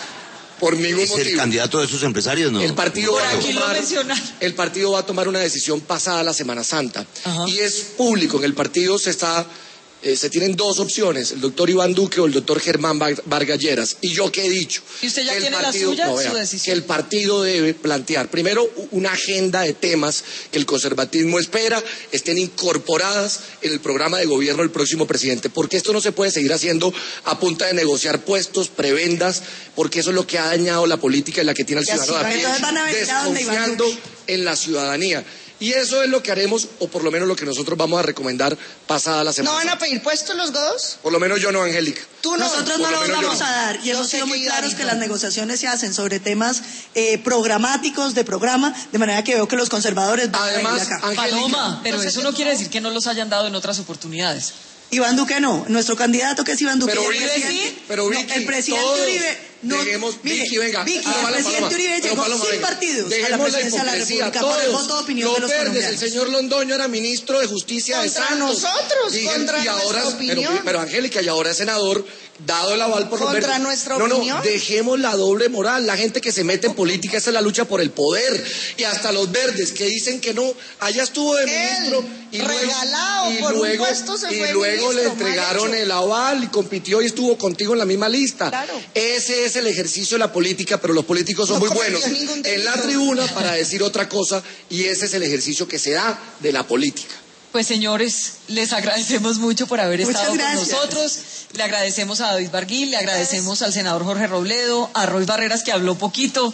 por ningún ¿Es el motivo. candidato de esos empresarios? No. El partido, Por va a aquí lo tomar, mencionaron. el partido va a tomar una decisión pasada la Semana Santa. Ajá. Y es público. En el partido se está, eh, se tienen dos opciones, el doctor Iván Duque o el doctor Germán Var- Vargas Lleras. ¿Y yo qué he dicho? ¿Y usted ya Que el tiene la partido- suya, no, su vea, decisión? Que el partido debe plantear, primero, u- una agenda de temas que el conservatismo espera estén incorporadas en el programa de gobierno del próximo presidente. Porque esto no se puede seguir haciendo a punta de negociar puestos, prebendas, porque eso es lo que ha dañado la política y la que tiene el Y así ciudadano de a va, pie, entonces van a venir a donde Iván desconfiando Duque. en la ciudadanía. Y eso es lo que haremos, o por lo menos lo que nosotros vamos a recomendar pasada la ¿No semana. van a pedir puestos los godos? Por lo menos yo no, Angélica. Tú no. Nosotros por no lo los menos yo vamos no. a dar y Yo hemos sé sido que muy Iván claros y que no. las negociaciones se hacen sobre temas eh, programáticos de programa, de manera que veo que los conservadores van Además, a venir acá. Angélica, Paloma, pero no sé eso qué no no. quiere decir que no los hayan dado en otras oportunidades. Iván Duque no, nuestro candidato que es Iván Duque. Pero y el Uribe presidente- sí, pero no, Vicky, el presidente todos Uribe, no, dejemos, mire, Vicky, venga, Vicky, ah, el Paloma, presidente Paloma, Uribe pero llegó Paloma, sin venga, partidos a la dejemos presidencia de la hipocresía, República por el todos, voto de opinión los de los verdes, colombianos. el señor Londoño era ministro de Justicia de Contra Santos. nosotros, Digan- contra y ahora, nuestra pero, opinión. pero Angélica, y ahora es senador, dado el aval por los Contra verdes. nuestra no, opinión. No, dejemos la doble moral. La gente que se mete en política, esa es la lucha por el poder. Y hasta los verdes que dicen que no, allá estuvo de Él, ministro. Y regalado luego, y por un luego, puesto, se y fue luego le ministro, mal entregaron hecho. el aval y compitió y estuvo contigo en la misma lista. Claro. Ese es el ejercicio de la política, pero los políticos son No muy buenos cometió ningún en la delito. tribuna para decir otra cosa y ese es el ejercicio que se da de la política. Pues señores, les agradecemos mucho por haber Muchas estado gracias. con nosotros. Le agradecemos a David Barguil, le agradecemos al senador Jorge Robledo, a Roy Barreras que habló poquito,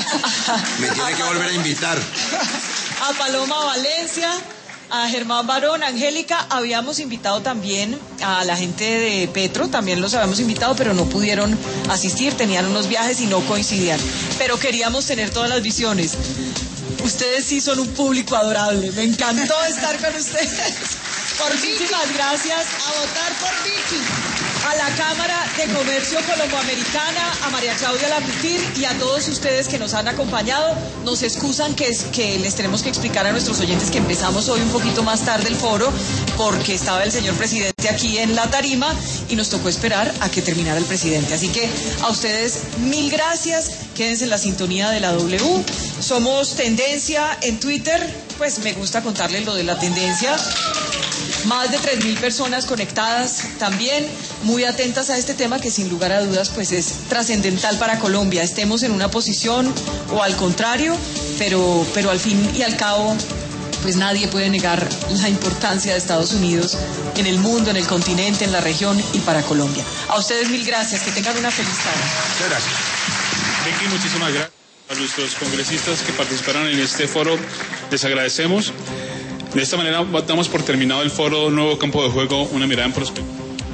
Me tiene que volver a invitar. a Paloma Valencia, a Germán Barón, Angélica. Habíamos invitado también a la gente de Petro, también los habíamos invitado, pero no pudieron asistir, tenían unos viajes y no coincidían. Pero queríamos tener todas las visiones. Ustedes sí son un público adorable, me encantó estar con ustedes. Muchísimas gracias. A votar por Vicky. A la Cámara de Comercio Colomboamericana, a María Claudia Labutir y a todos ustedes que nos han acompañado. Nos excusan que, es, que les tenemos que explicar a nuestros oyentes que empezamos hoy un poquito más tarde el foro porque estaba el señor presidente aquí en la tarima y nos tocó esperar a que terminara el presidente. Así que a ustedes mil gracias, quédense en la sintonía de la W. Somos Tendencia en Twitter, pues me gusta contarles lo de la tendencia. Más de tres mil personas conectadas también, muy atentas a este tema que sin lugar a dudas pues es trascendental para Colombia. Estemos en una posición o al contrario, pero, pero al fin y al cabo pues nadie puede negar la importancia de Estados Unidos en el mundo, en el continente, en la región y para Colombia. A ustedes mil gracias, que tengan una feliz tarde. Muchas gracias. Vicky, muchísimas gracias a nuestros congresistas que participaron en este foro. Les agradecemos. De esta manera damos por terminado el foro Nuevo Campo de Juego, una mirada en prospectiva.